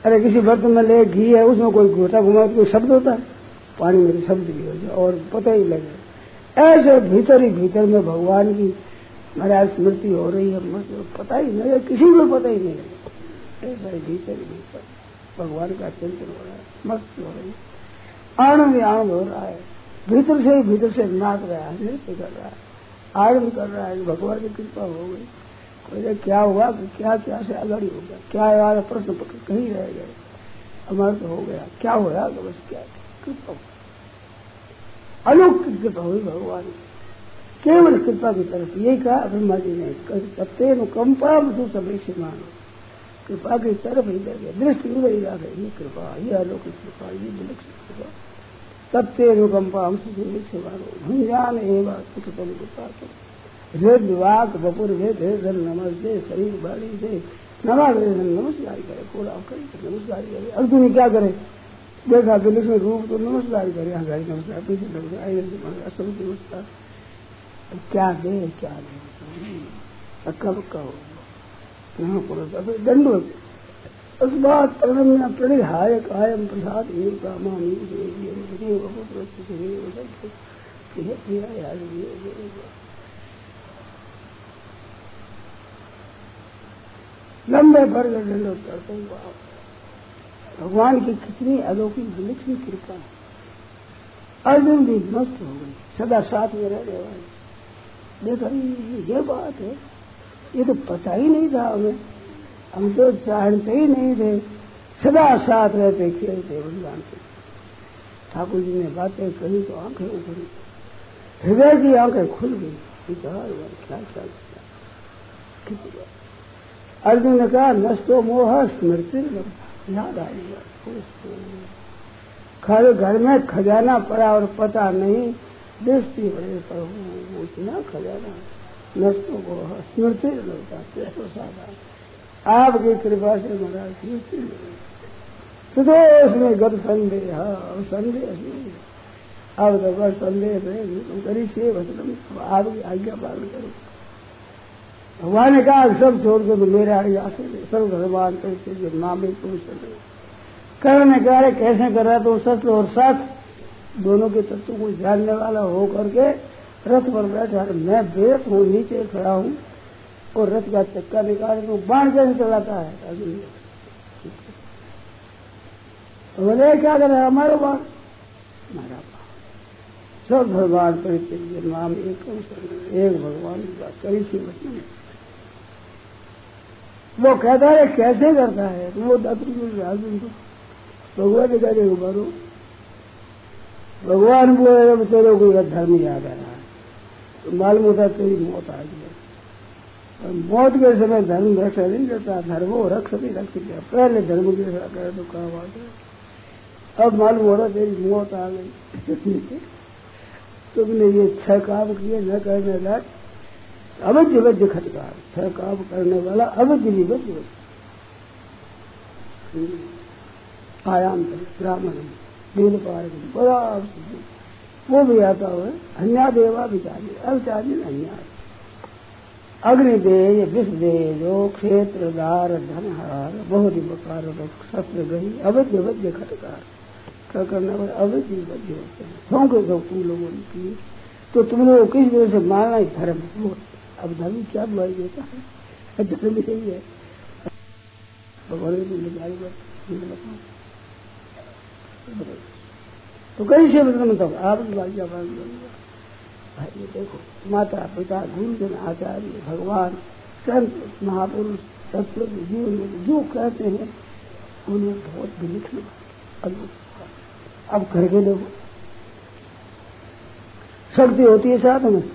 अरे किसी बर्तन में ले घी है, उसमें कोई घोटा घुमा तो कोई शब्द होता है, पानी में शब्द भी हो जाए और पता ही लगे। ऐसे भीतर ही भीतर में भगवान की महाराज स्मृति हो रही है, पता ही नहीं, किसी को पता ही नहीं लगे। ऐसा ही भीतर ही भीतर भगवान का चिंतन हो रहा है, मस्त हो रही है, आनंद ही आनंद हो रहा है। भीतर से ही भीतर से नाच रहा है, नृत्य कर रहा है, आनंद कर रहा है। भगवान की कृपा हो गई। कोई क्या हुआ कि क्या क्या से अगाड़ी हो गया, क्या यार प्रश्न कहीं रह गए, अमर तो हो गया, क्या हो रहा तो बस क्या कृपा, अलौकिक कृपा हुई भगवान की, केवल कृपा की तरफ। यही कहा ब्रह्मा जी ने, सत्य कंपा मधु सभी मानो, कृपा की तरफ ही लगे, दृष्टि उधर ही आ गई। ये कृपा, ये अलौकिक कृपा, ये विलक्षण कृपा, सत्य अनुकंपा हम से मानो, भंजान एवं सुखतम कृपा करो। वेद विवाक बपुर वेद धन नमस्ते शरीर बाड़ी से नमा नमस्कार करे, कोड़ा करे नमस्कार करे। अर्जुन क्या करे, देखा विलक्षण रूप तो नमस्कार करे, यहाँ गाड़ी नमस्कार, पीछे नमस्कार, सब नमस्कार। क्या दे क्या दे, अक्का पक्का हो दंड। उस बात प्रणम्य प्रणिधाय कायम प्रसाद एक कामानी लंबे भर के दंडों करते हैं। भगवान की कितनी अलौकिक विलक्षण कृपा। अर्जुन भी मस्त हो गई, सदा साथ में रहने वाले। देखा ये बात है, ये तो पता ही नहीं था हमें, हम तो जानते ही नहीं थे, सदा साथ रहते खेलते भगवान के। ठाकुर जी ने बातें कही तो आंखें उभरी, हृदय की आंखें खुल गई, क्या क्या किया। अर्जुन ने कहा नष्टो मोह स्मृति, याद आ गया। खर घर में खजाना पड़ा और पता नहीं, दृष्टि बड़े प्रभु इतना खजाना, नष्टो मोह स्मृति लगता कैसे साधा, आपकी कृपा से महाराज स्मृति मिली। सुदोष में गत संदेह, संदेह नहीं, अब तो बस संदेह तुम करी से वचन आपकी आज्ञा पालन करो। भगवान ने कहा सब छोड़ दो तो मेरे आज्ञा से सर्व भगवान करते जो नाम ही पुरुष करने कह रहे कैसे कर रहा, तो सत्य और सत दोनों के तत्व को जानने वाला हो करके रथ पर बैठा। मैं बेत हूँ, नीचे खड़ा हूँ और रथ का चक्का निकाल तो बाण कैसे चलाता है। बोले क्या कर रहा है, हमारा बाण, हमारा बाण। सब भगवान परिचय नाम एक भगवान की बात करी सी बचने। वो कहता है कैसे करता है, वो अर्जुन को भगवान ने कहते मारो। भगवान बोले तेरे को यह धर्म याद आ रहा है, तो मालूम होता तेरी मौत आ गई। मौत के समय धर्म रक्षा नहीं करता, धर्म वो रख दिया। पहले धर्म की रक्षा करे तो काम आ गया, अब मालूम हो रहा तेरी मौत आ गई। तुमने ये 6 काम किए न करने लायक, अवध्य वध्य खटकार, 6 काम करने वाला अवध्य विवध्य आयाम ब्राह्मण दीन पार बड़ा वो भी आता हुआ अन्या देवा विचारी अवचारी अन्याय अग्निदेय विषदेजो क्षेत्रदार धनहार बहुत बकार शस्त्र गही अवध्य वध्य खटकार क्या करने वाले अवध्य वध्य होते हैं। सौंके दो तुम लोगों ने किए तो तुम लोग किस वजह से मानना ही धर्म। अब धर्म क्या बुराई देता है, धर्म यही है। भगवान की तो कैसे मतलब आपकी बात क्या बात करूंगा भाई। ये देखो माता पिता गुरुजन आचार्य भगवान संत महापुरुष सत्पुरुष जीवन में जो कहते हैं उन्हें बहुत विलक्षण अब करके देखो शक्ति होती है साथ में।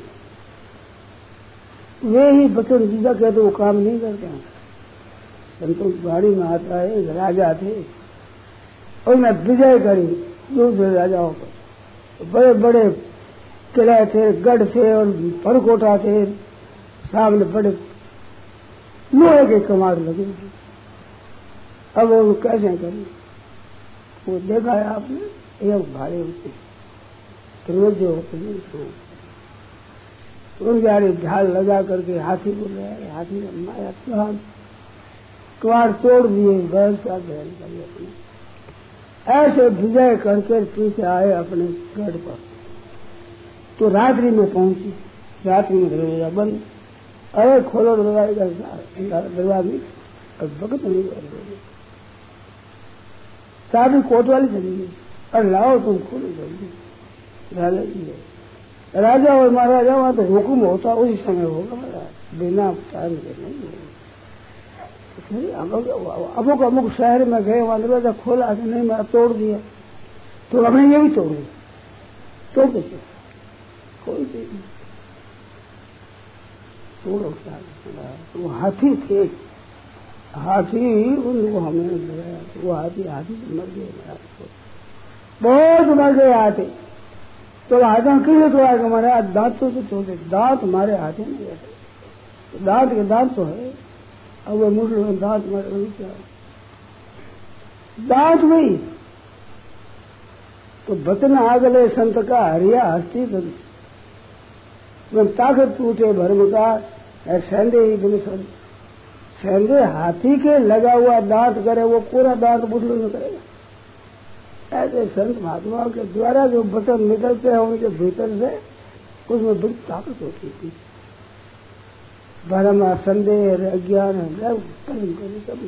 वे ही बचन जीजा कहते वो काम नहीं करते हैं। संतों की गाड़ी में आता है एक राजा थे और मैं विजय करी दूसरे राजाओं पर। बड़े बड़े किले थे, गढ़ थे और परकोटा थे, सामने बड़े लोहे के कमाड़ लगे। अब वो कैसे करें, वो देखा है आपने एक भारे होते रोजे होते हैं उन जारे ढाल लगा करके हाथी बोल रहा है, हाथी ने माया किवाड़ तोड़ दिए, बैल का बैल कर अपने ऐसे विजय करके पीछे आए अपने गढ़ पर। तो रात्रि में पहुंची, रात्रि में दरवाजा बंद। अरे खोलो दरवाजा का दरवाजा, अब वक्त नहीं कर रहे, चाबी कोतवाली चली गई। अरे लाओ तुम खोलो जल्दी। राजा और महाराजा वहां तो हुक्म होता उसी समय होगा, बिना टाइम के नहीं होगा। अमुक अमुक शहर में गए, वहां दरवाजा खोला कि नहीं, मैं तोड़ दिया, तो हमने ये भी तोड़ दिया। तो कैसे कोई नहीं तोड़ो। वो हाथी थे, हाथी उनको हमने लगाया, वो हाथी मर गए, बहुत मर गए हाथी। तो हाथों किसे तोड़ा कि हमारे दांतों से तोड़े, दांत हमारे हाथों में गए, दांत के दांत तो है, अब वो मुझे दांत मारे क्या दांत गई। तो बचन आगले संत का हरिया हस्ती बन, ताकत टूटे भर्म का सेंधे ही बिन सेंधे हाथी के लगा हुआ दांत करे, वो पूरा दांत बुझलो में करेगा। ऐसे संत महात्माओं के द्वारा जो बटन निकलते हैं उनके भीतर से, उसमें बड़ी ताकत होती थी। भरम संदेह अज्ञान सब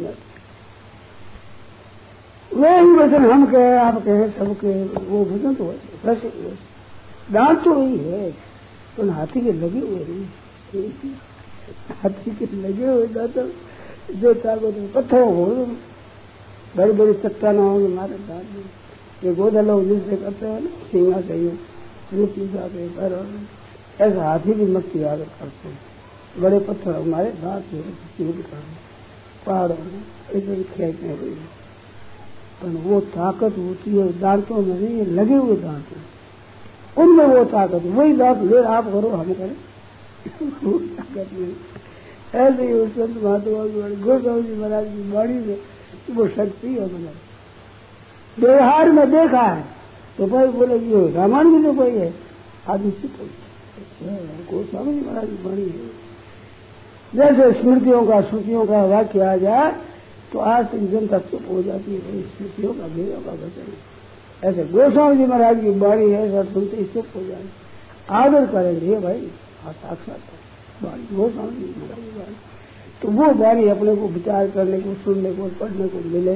वही वचन हम कहे आप कहे सबके, वो वचन तो वैसे दांत तो वही है, तो हाथी के लगे हुए नहीं, हाथी के लगे हुए दांत जो ताकत पत्थर हो, बड़ी बड़ी चट्टाना होंगे हमारे दांत। ये गोदा लोग जिससे करते हैं ना, सींगा चाहिए रुचि जाते पैर, ऐसा हाथी भी मक्की आदत करते हैं। बड़े पत्थर हमारे दांत पहाड़ों में इधर खेलते हुए, पर वो ताकत होती है दांतों में नहीं, लगे हुए दांत हैं, उनमें वो ताकत। वही दांत ले आप करो हम करें, वो ताकत नहीं। ऐसे ही उस संत महात्मा गोस्वामी जी महाराज की वाणी में वो शक्ति है। मतलब व्यवहार में देखा है तो भाई बोले ये रामायण में तो कोई है, आदमी चित्त गोस्वामी जी महाराज की वाणी है। जैसे स्मृतियों का श्रुतियों का वाक्य आ जाए तो आज तक जनता चुप हो जाती है, स्मृतियों का वेदों का वचन। ऐसे गोस्वामी जी महाराज की वाणी है, सब सुनते ही चुप हो जाए, आदर करेंगे भाई साक्षात वाणी गोस्वामी जी महाराज की वाणी। तो वो वाणी अपने को विचार करने को, सुनने को, पढ़ने को मिले,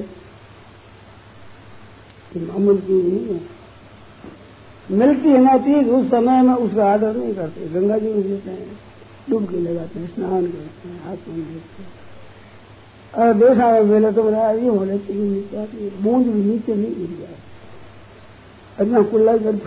अमूल की नहीं है, मिलती है ना चीज उस समय में उसका आदर नहीं करते। गंगा जी में देते हैं, डुबकी लगाते हैं, स्नान करते हैं, हाथ में देखते हैं। अगर देखा है मेले तो बता ये होने चाहिए नीचे आती, बूंद भी नीचे नहीं गिर जाए, अपना कुल्ला कर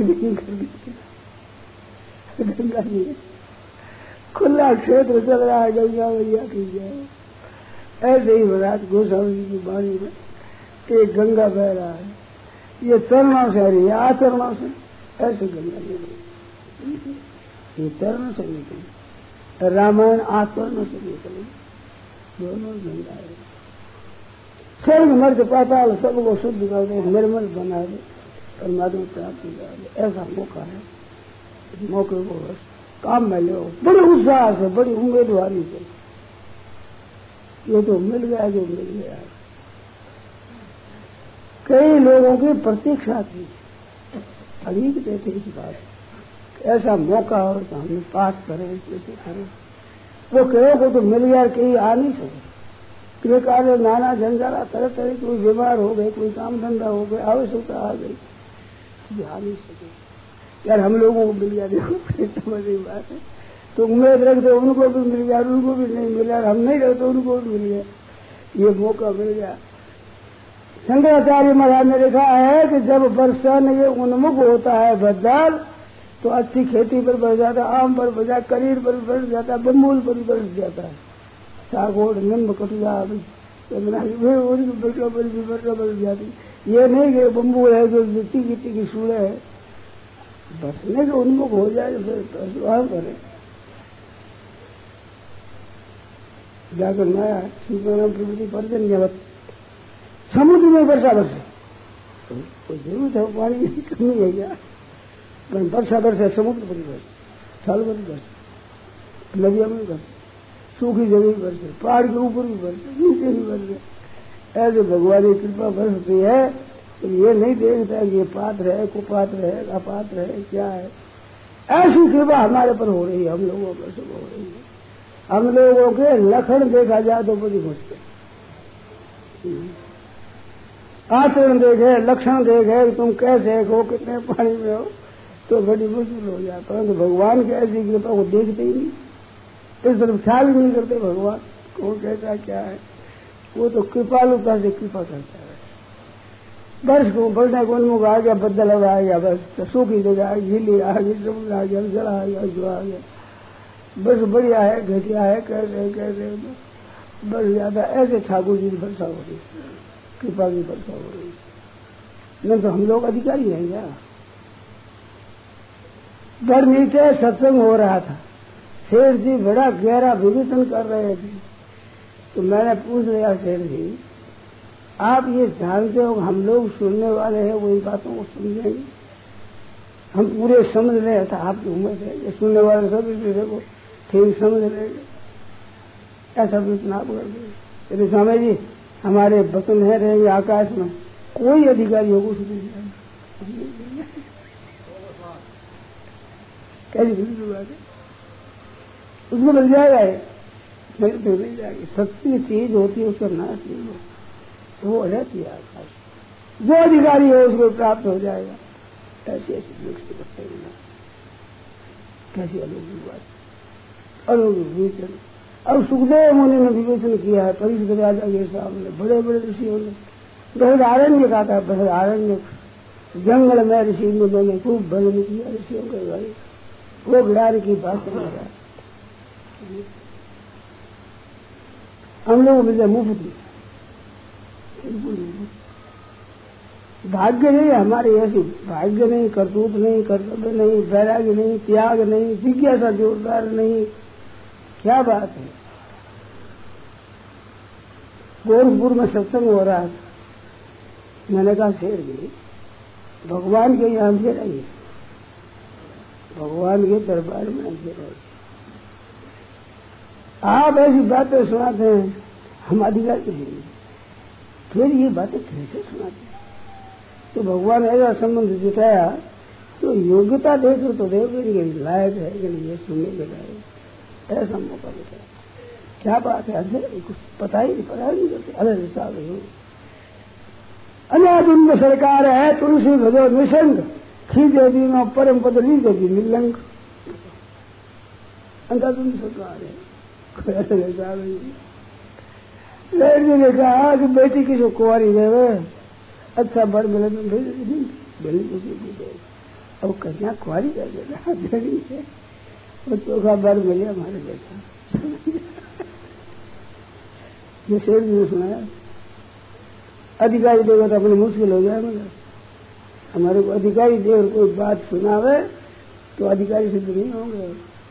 गंगा जी खुला क्षेत्र चल रहा है, गंगा मैया की जाए। ऐसे ही महाराज गोस्वामी जी की वाणी में एक गंगा बह रहा है, ये चरणों से हरी, आचरणों से ऐसे गंगा निकली, ये चरणों से निकली, रामायण आचरणों से निकली, दोनों गंगा है। स्वर्ग मर्द पाताल सबको शुद्ध कर दे, निर्मल बना दे, परमात्मा प्राप्ति करा दे। ऐसा मौका है, मौके को बस काम में लो, बड़े उत्साह से, बड़ी उम्मीदवारी से। ये तो मिल गया जो मिल गया। कई लोगों की प्रतीक्षा थी, खरीद देते इस बात, ऐसा मौका हो तो हमने पास करें, कैसे करें। वो कहो को तो मिल गया, कहीं आ नहीं सके, बेकार नाना झंझारा, तरह तरह कोई बीमार हो गए, कोई काम धंधा हो गया, आवश्यकता आ गई, आ नहीं सके। यार हम लोगों को मिल गया, देखो बड़ी बात है। तो उम्मीद रखते उनको भी मिल गया, उनको भी नहीं मिला, हम नहीं रहते उनको भी मिल गया, ये मौका मिल गया। शंकराचार्य महाराज ने लिखा है कि जब वर्षा में ये उन्मुख होता है बदल, तो अच्छी खेती पर बढ़ जाता, आम पर बढ़ जाता, करीर पर बढ़ जाता, बम्बूल पर बढ़ जाता है, सागोड़ निम्ब कटुआ बढ़ जाती। ये नहीं कि बम्बूल है जो गिट्टी गिट्टी की सूढ़े है, बसने के उन्मुख हो जाए फिर सुधार करें। जाकर नया प्रवृत्ति पर्जन्य समुद्र में वर्षा बरसे तो जरूरत है, पानी की कमी है क्या, वर्षा बरसे समुद्र पर बरसे, साल भर बरसे, नदियों में बरसे, सूखी जगह बरसे, पहाड़ के ऊपर भी बरसे, नीचे भी बरसे। ऐसे भगवान की कृपा बरसती है तो ये नहीं देखता कि ये पात्र है, कुपात्र है, अपात्र है, क्या है। ऐसी कृपा हमारे पर हो रही है, हम लोगों पर सब हो रही है। हम लोगों के लक्षण देखा जाए तो बड़ी मुश्किल, आचरण देखे, लक्षण देखे, तुम कैसे हो, कितने पानी में हो, तो बड़ी मुश्किल हो जाता है। तो भगवान की ऐसी कृपा को देखते ही नहीं, इस तरफ ख्याल नहीं करते भगवान कौन कैसा क्या है। वो तो कृपालुता से कृपा करता है। वर्ष को बढ़ने को उन्मुख आ गया, बदल अब आ गया, बस तो सूखी जगह गीली आ गई, समुद्र आ गया, जल आ गया, जो आ गया, बस बढ़िया है, घटिया है, कैसे कैसे बस ज्यादा। ऐसे ठाकुर जी की वर्षा हो रही, कृपा की वर्षा हो रही। नहीं तो हम लोग अधिकारी हैं क्या। घर नीचे सत्संग हो रहा था, शेर जी बड़ा गहरा विवेचन कर रहे थे। तो मैंने पूछ लिया, शेर जी आप ये जानते हो हम लोग सुनने वाले हैं, वो इन बातों को समझेंगे, हम पूरे समझ रहे थे, आपकी उम्र है, ये सुनने वाले सब इस विषय को ठीक समझ लेंगे, ऐसा विवेचन आप कर देंगे। यदि स्वामी जी हमारे वतन है रहेंगे आकाश में, कोई अधिकारी होगा उसको कैसी बात है, उसको मिल जाएगा, मिल जाएगी। सत्य चीज होती है उसका नाश नहीं होता, वो रहती है आकाश। जो अधिकारी हो उसको प्राप्त हो जाएगा। ऐसी ऐसी दृष्टि बताएगा, कैसी अलौकिक बात, अलौकिक विवेचन। और सुखदेव मुनि ने विवेचन किया है, परीक्षित राजा के सामने, बड़े बड़े ऋषियों ने। बृहदारण्य कहा था, बृहदारण्य जंगल में ऋषि मुनियों ने खूब वर्णन किया ऋषियों के भाई, वो ज्ञान की बात नहीं है। हम लोग मिले मुफ्त में, भाग्य नहीं हमारे, ऐसी भाग्य नहीं, करतूत नहीं, कर्तव्य नहीं, वैराग्य नहीं, त्याग नहीं, जिज्ञासा जोरदार नहीं, क्या बात है। गोरखपुर में सत्संग हो रहा था, मैंने कहा शेर जी भगवान के यहाँ से रहिए, भगवान के दरबार में से रहिए, आप ऐसी बातें सुनाते हैं, हम अधिकारी नहीं, फिर ये बातें कैसे सुनाते हैं। तो भगवान ऐसा संबंध जुटाया तो योग्यता देखकर तो देखो लायक है कि नहीं, ये सुनने के लायक, ऐसा मौका बताया। क्या बात है, अरे कुछ पता ही नहीं, पता ही नहीं करते, अरे हिसाब है। अनादुन्द सरकार है, तुलसी भजो निसंग, खींचे दीनों परम पद लीजेगी निलंग। अनादुन्द सरकार है, कोई ऐसा हिसाब नहीं। लड़की ने कहा कि बेटी किसी कुंवारी गए, अच्छा बर मिले में भेज दे, अब कन्या कुंवारी कर देना है, वो चोखा बर मिले हमारे जैसा। ये शेर जी ने सुनाया, अधिकारी देगा तो अपनी मुश्किल हो जाए। मतलब हमारे को अधिकारी दे और कोई बात सुनावे तो अधिकारी सिद्ध नहीं होंगे।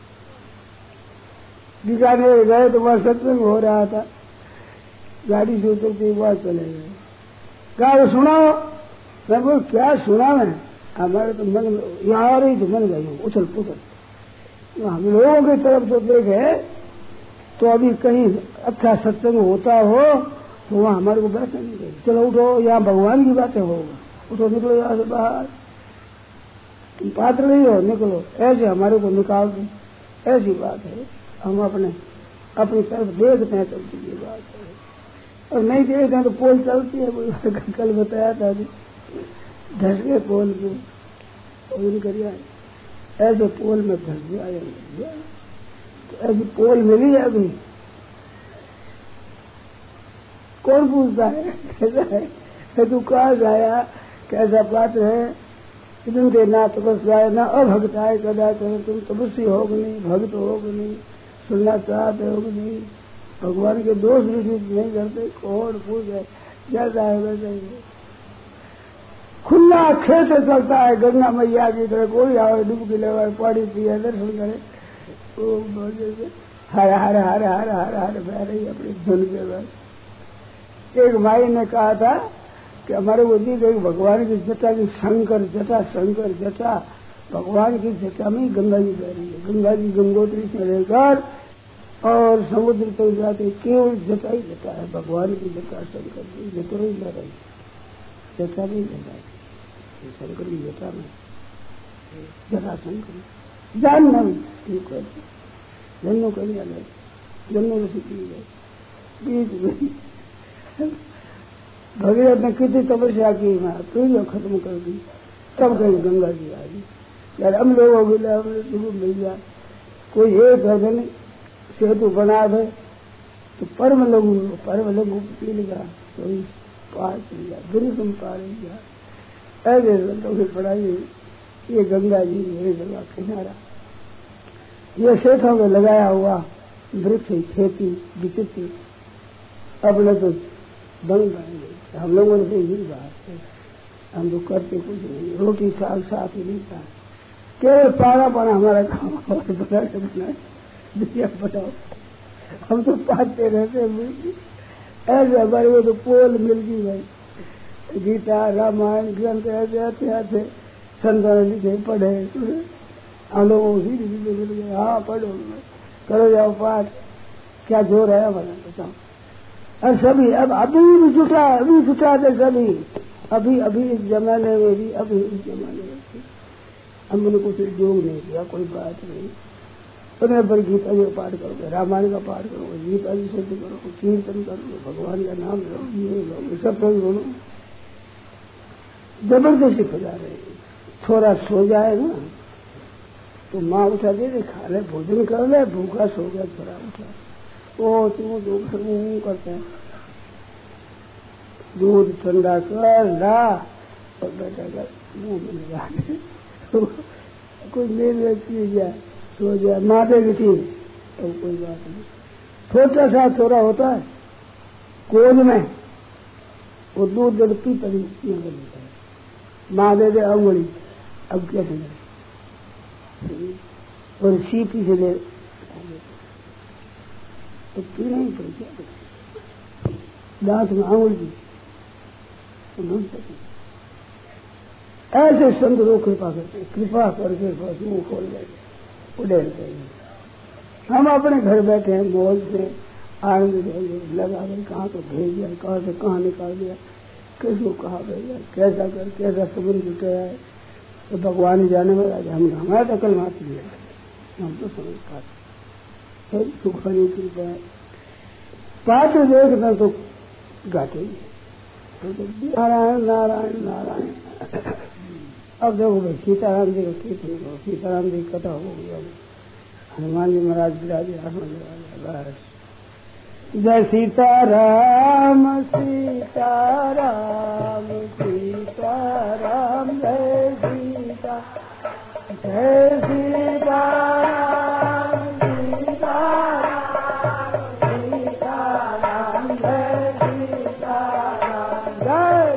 बीकानेर गए तो वहां सत्संग हो रहा था, गाड़ी से उतरते ही बात चले गए, कहा सुनाओ। मैं बोल क्या सुना मैं, हमारे तो मन यहाँ आ रही तो मन गई उछल पुछल। हम लोगों की तरफ तो देखे तो अभी कहीं अच्छा सत्संग होता हो तो वहाँ हमारे को बैठने नहीं गई, चलो उठो यहाँ भगवान की बातें होगा, उठो निकलो यहाँ से बाहर, तुम पात्र नहीं हो, निकलो। ऐसे हमारे को निकाल दो, ऐसी बात है। हम अपनी तरफ देखते हैं चलती ये बात है, और नहीं देखते हैं तो पोल चलती है। कल बताया था धस गए पोल को करिए, ऐसे पोल में धस गया, तो ऐसी पोल मिली है अभी, कौन पूछता है कैसा है, तू कहाँ जाया, कैसा पात्र है, तुम के ना तपस्या ना अभक्ताय कदा करो, तुम तपस्वी हो कि नहीं, भक्त हो कि नहीं, सुनना चाहते हो कि नहीं, भगवान के दोष भी नहीं करते, कौन पूछे, जैसा है वैसे ही खुला खेत से चलता है। गंगा मैया की तरह कोई आवे, डुबकी लगाए, पानी पिए, दर्शन करे, हर हर हर हर हर हर बह रही अपनी धुन के बाद। एक भाई ने कहा था कि हमारे वो दी गई भगवान की जटा की शंकर जटा भगवान की जटा में गंगा जी बह रही है। गंगा जी गंगोत्री से लेकर और समुद्र तक जाके केवल जटा ही जटा है, भगवान की जटा शंकर की जटा ही न रही, जटा नहीं जटा शंकर की जटा में जटा शंकर जानना भी ठीक है, जन्नों करने वाले जन्नों में सीखी गए बीच में भगीरथ ने कितनी तपस्या की, मैं पीढ़ियों खत्म कर दी, तब कहीं गंगा जी आ गई। यार हम लोग हो गए, हमने शुरू मिल गया, कोई एक हजन सेतु बना दे तो परम लघु पी लिया, कोई पार चल गया, बिल्कुल पार ही गया। ऐसे संतों की पढ़ाई, ये गंगा जी मेरी जगह किनारा, ये सेठों में लगाया हुआ वृक्ष खेती विचित्र, अपने तो बन जाएंगे। हम लोगों ने यही बात है, हम तो करते कुछ नहीं, रोटी साग साथ ही नहीं था, केवल पारा पाना हमारा काम बताओ, हम तो पाते रहते ऐसे हमारे वो तो पोल मिल गई भाई, गीता रामायण ग्रंथ ऐसे आते आते संतों ने लिखे पढ़े, हम लोग उसी मिल गए। हाँ पढ़ो करो जाओ पाठ, क्या जोर है हमारा बताओ। और सभी अब अभी जुटा थे सभी, अभी इस जमाने में भी, अभी इस जमाने में भी हमने कुछ योग नहीं किया, कोई बात नहीं। तुम्हें पर गीता जी पाठ करोगे, रामायण का पाठ करोगे, गीता जी शुद्ध करो, कीर्तन करो, भगवान का नाम लो, ये लो, सब तो बोलो जबरदस्ती खजा रहे। थोड़ा सो जाए ना तो माँ उठा दे खा ले, भोजन कर ले, भूखा सो गया थोड़ा उठा, वो तुम दूध करते हैं, दूध ठंडा कर ला और बैठा कर मुंह में लगा दे, कोई ले पी जाए सो जाए, माथे की थी तो कोई बात नहीं। छोटा सा छोरा होता है कोल में, वो दूध दे पी तभी लेता है, माँ दे अंगुली, अब क्या बने और सीपी से ले तो पीना ही पड़ेगा, दांत में आंगुल की तो बन सके। ऐसे संत लोग कृपा करते, कृपा करके बस मुंह खोल जाएंगे, उड़ेल जाएंगे। हम अपने घर बैठे हैं, मौज से आनंद देंगे, लगा गए कहाँ तो भेज दिया, कहाँ से कहाँ निकाल दिया, किसको कहाँ भेजा, कैसा कर कैसा संबंध जुटाया है, तो भगवान जाने वाला है। हम हमारा तो अकल मात्र है, हम तो समझ पाते सुखानी कृपा है, पात्र देखना तो गाते नारायण नारायण नारायण। अब देखो भाई सीताराम जी का कीर्तन करो, सीताराम जी कथा हो गया, हनुमान जी महाराज विराजे बस। जय सीताराम सीताराम सीताराम जय सीता, जय सीताराम सीताराम सीताराम जय सीताराम, जय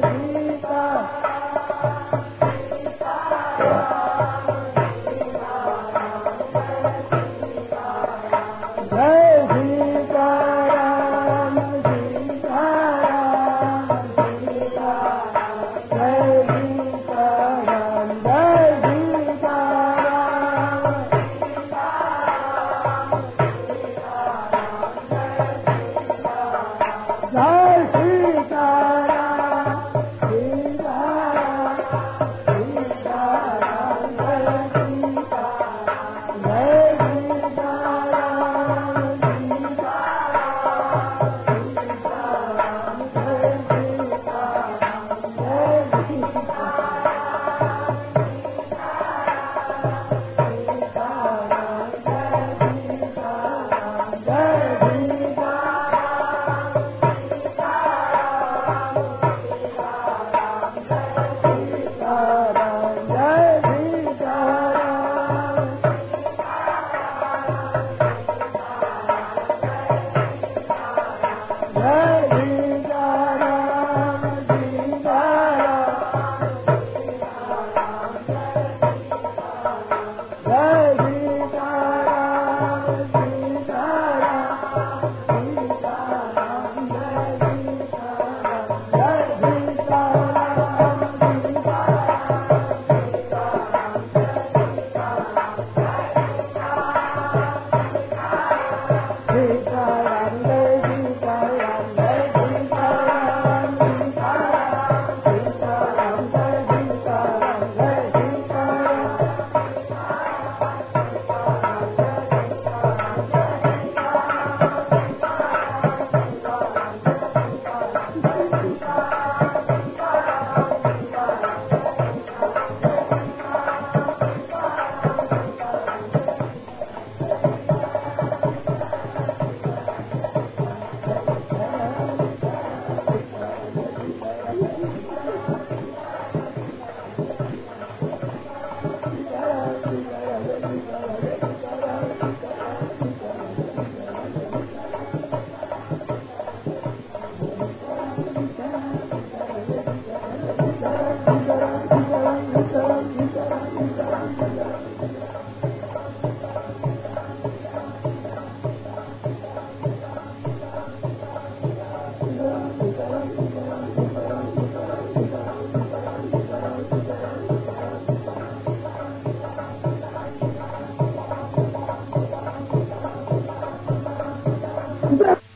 खुदा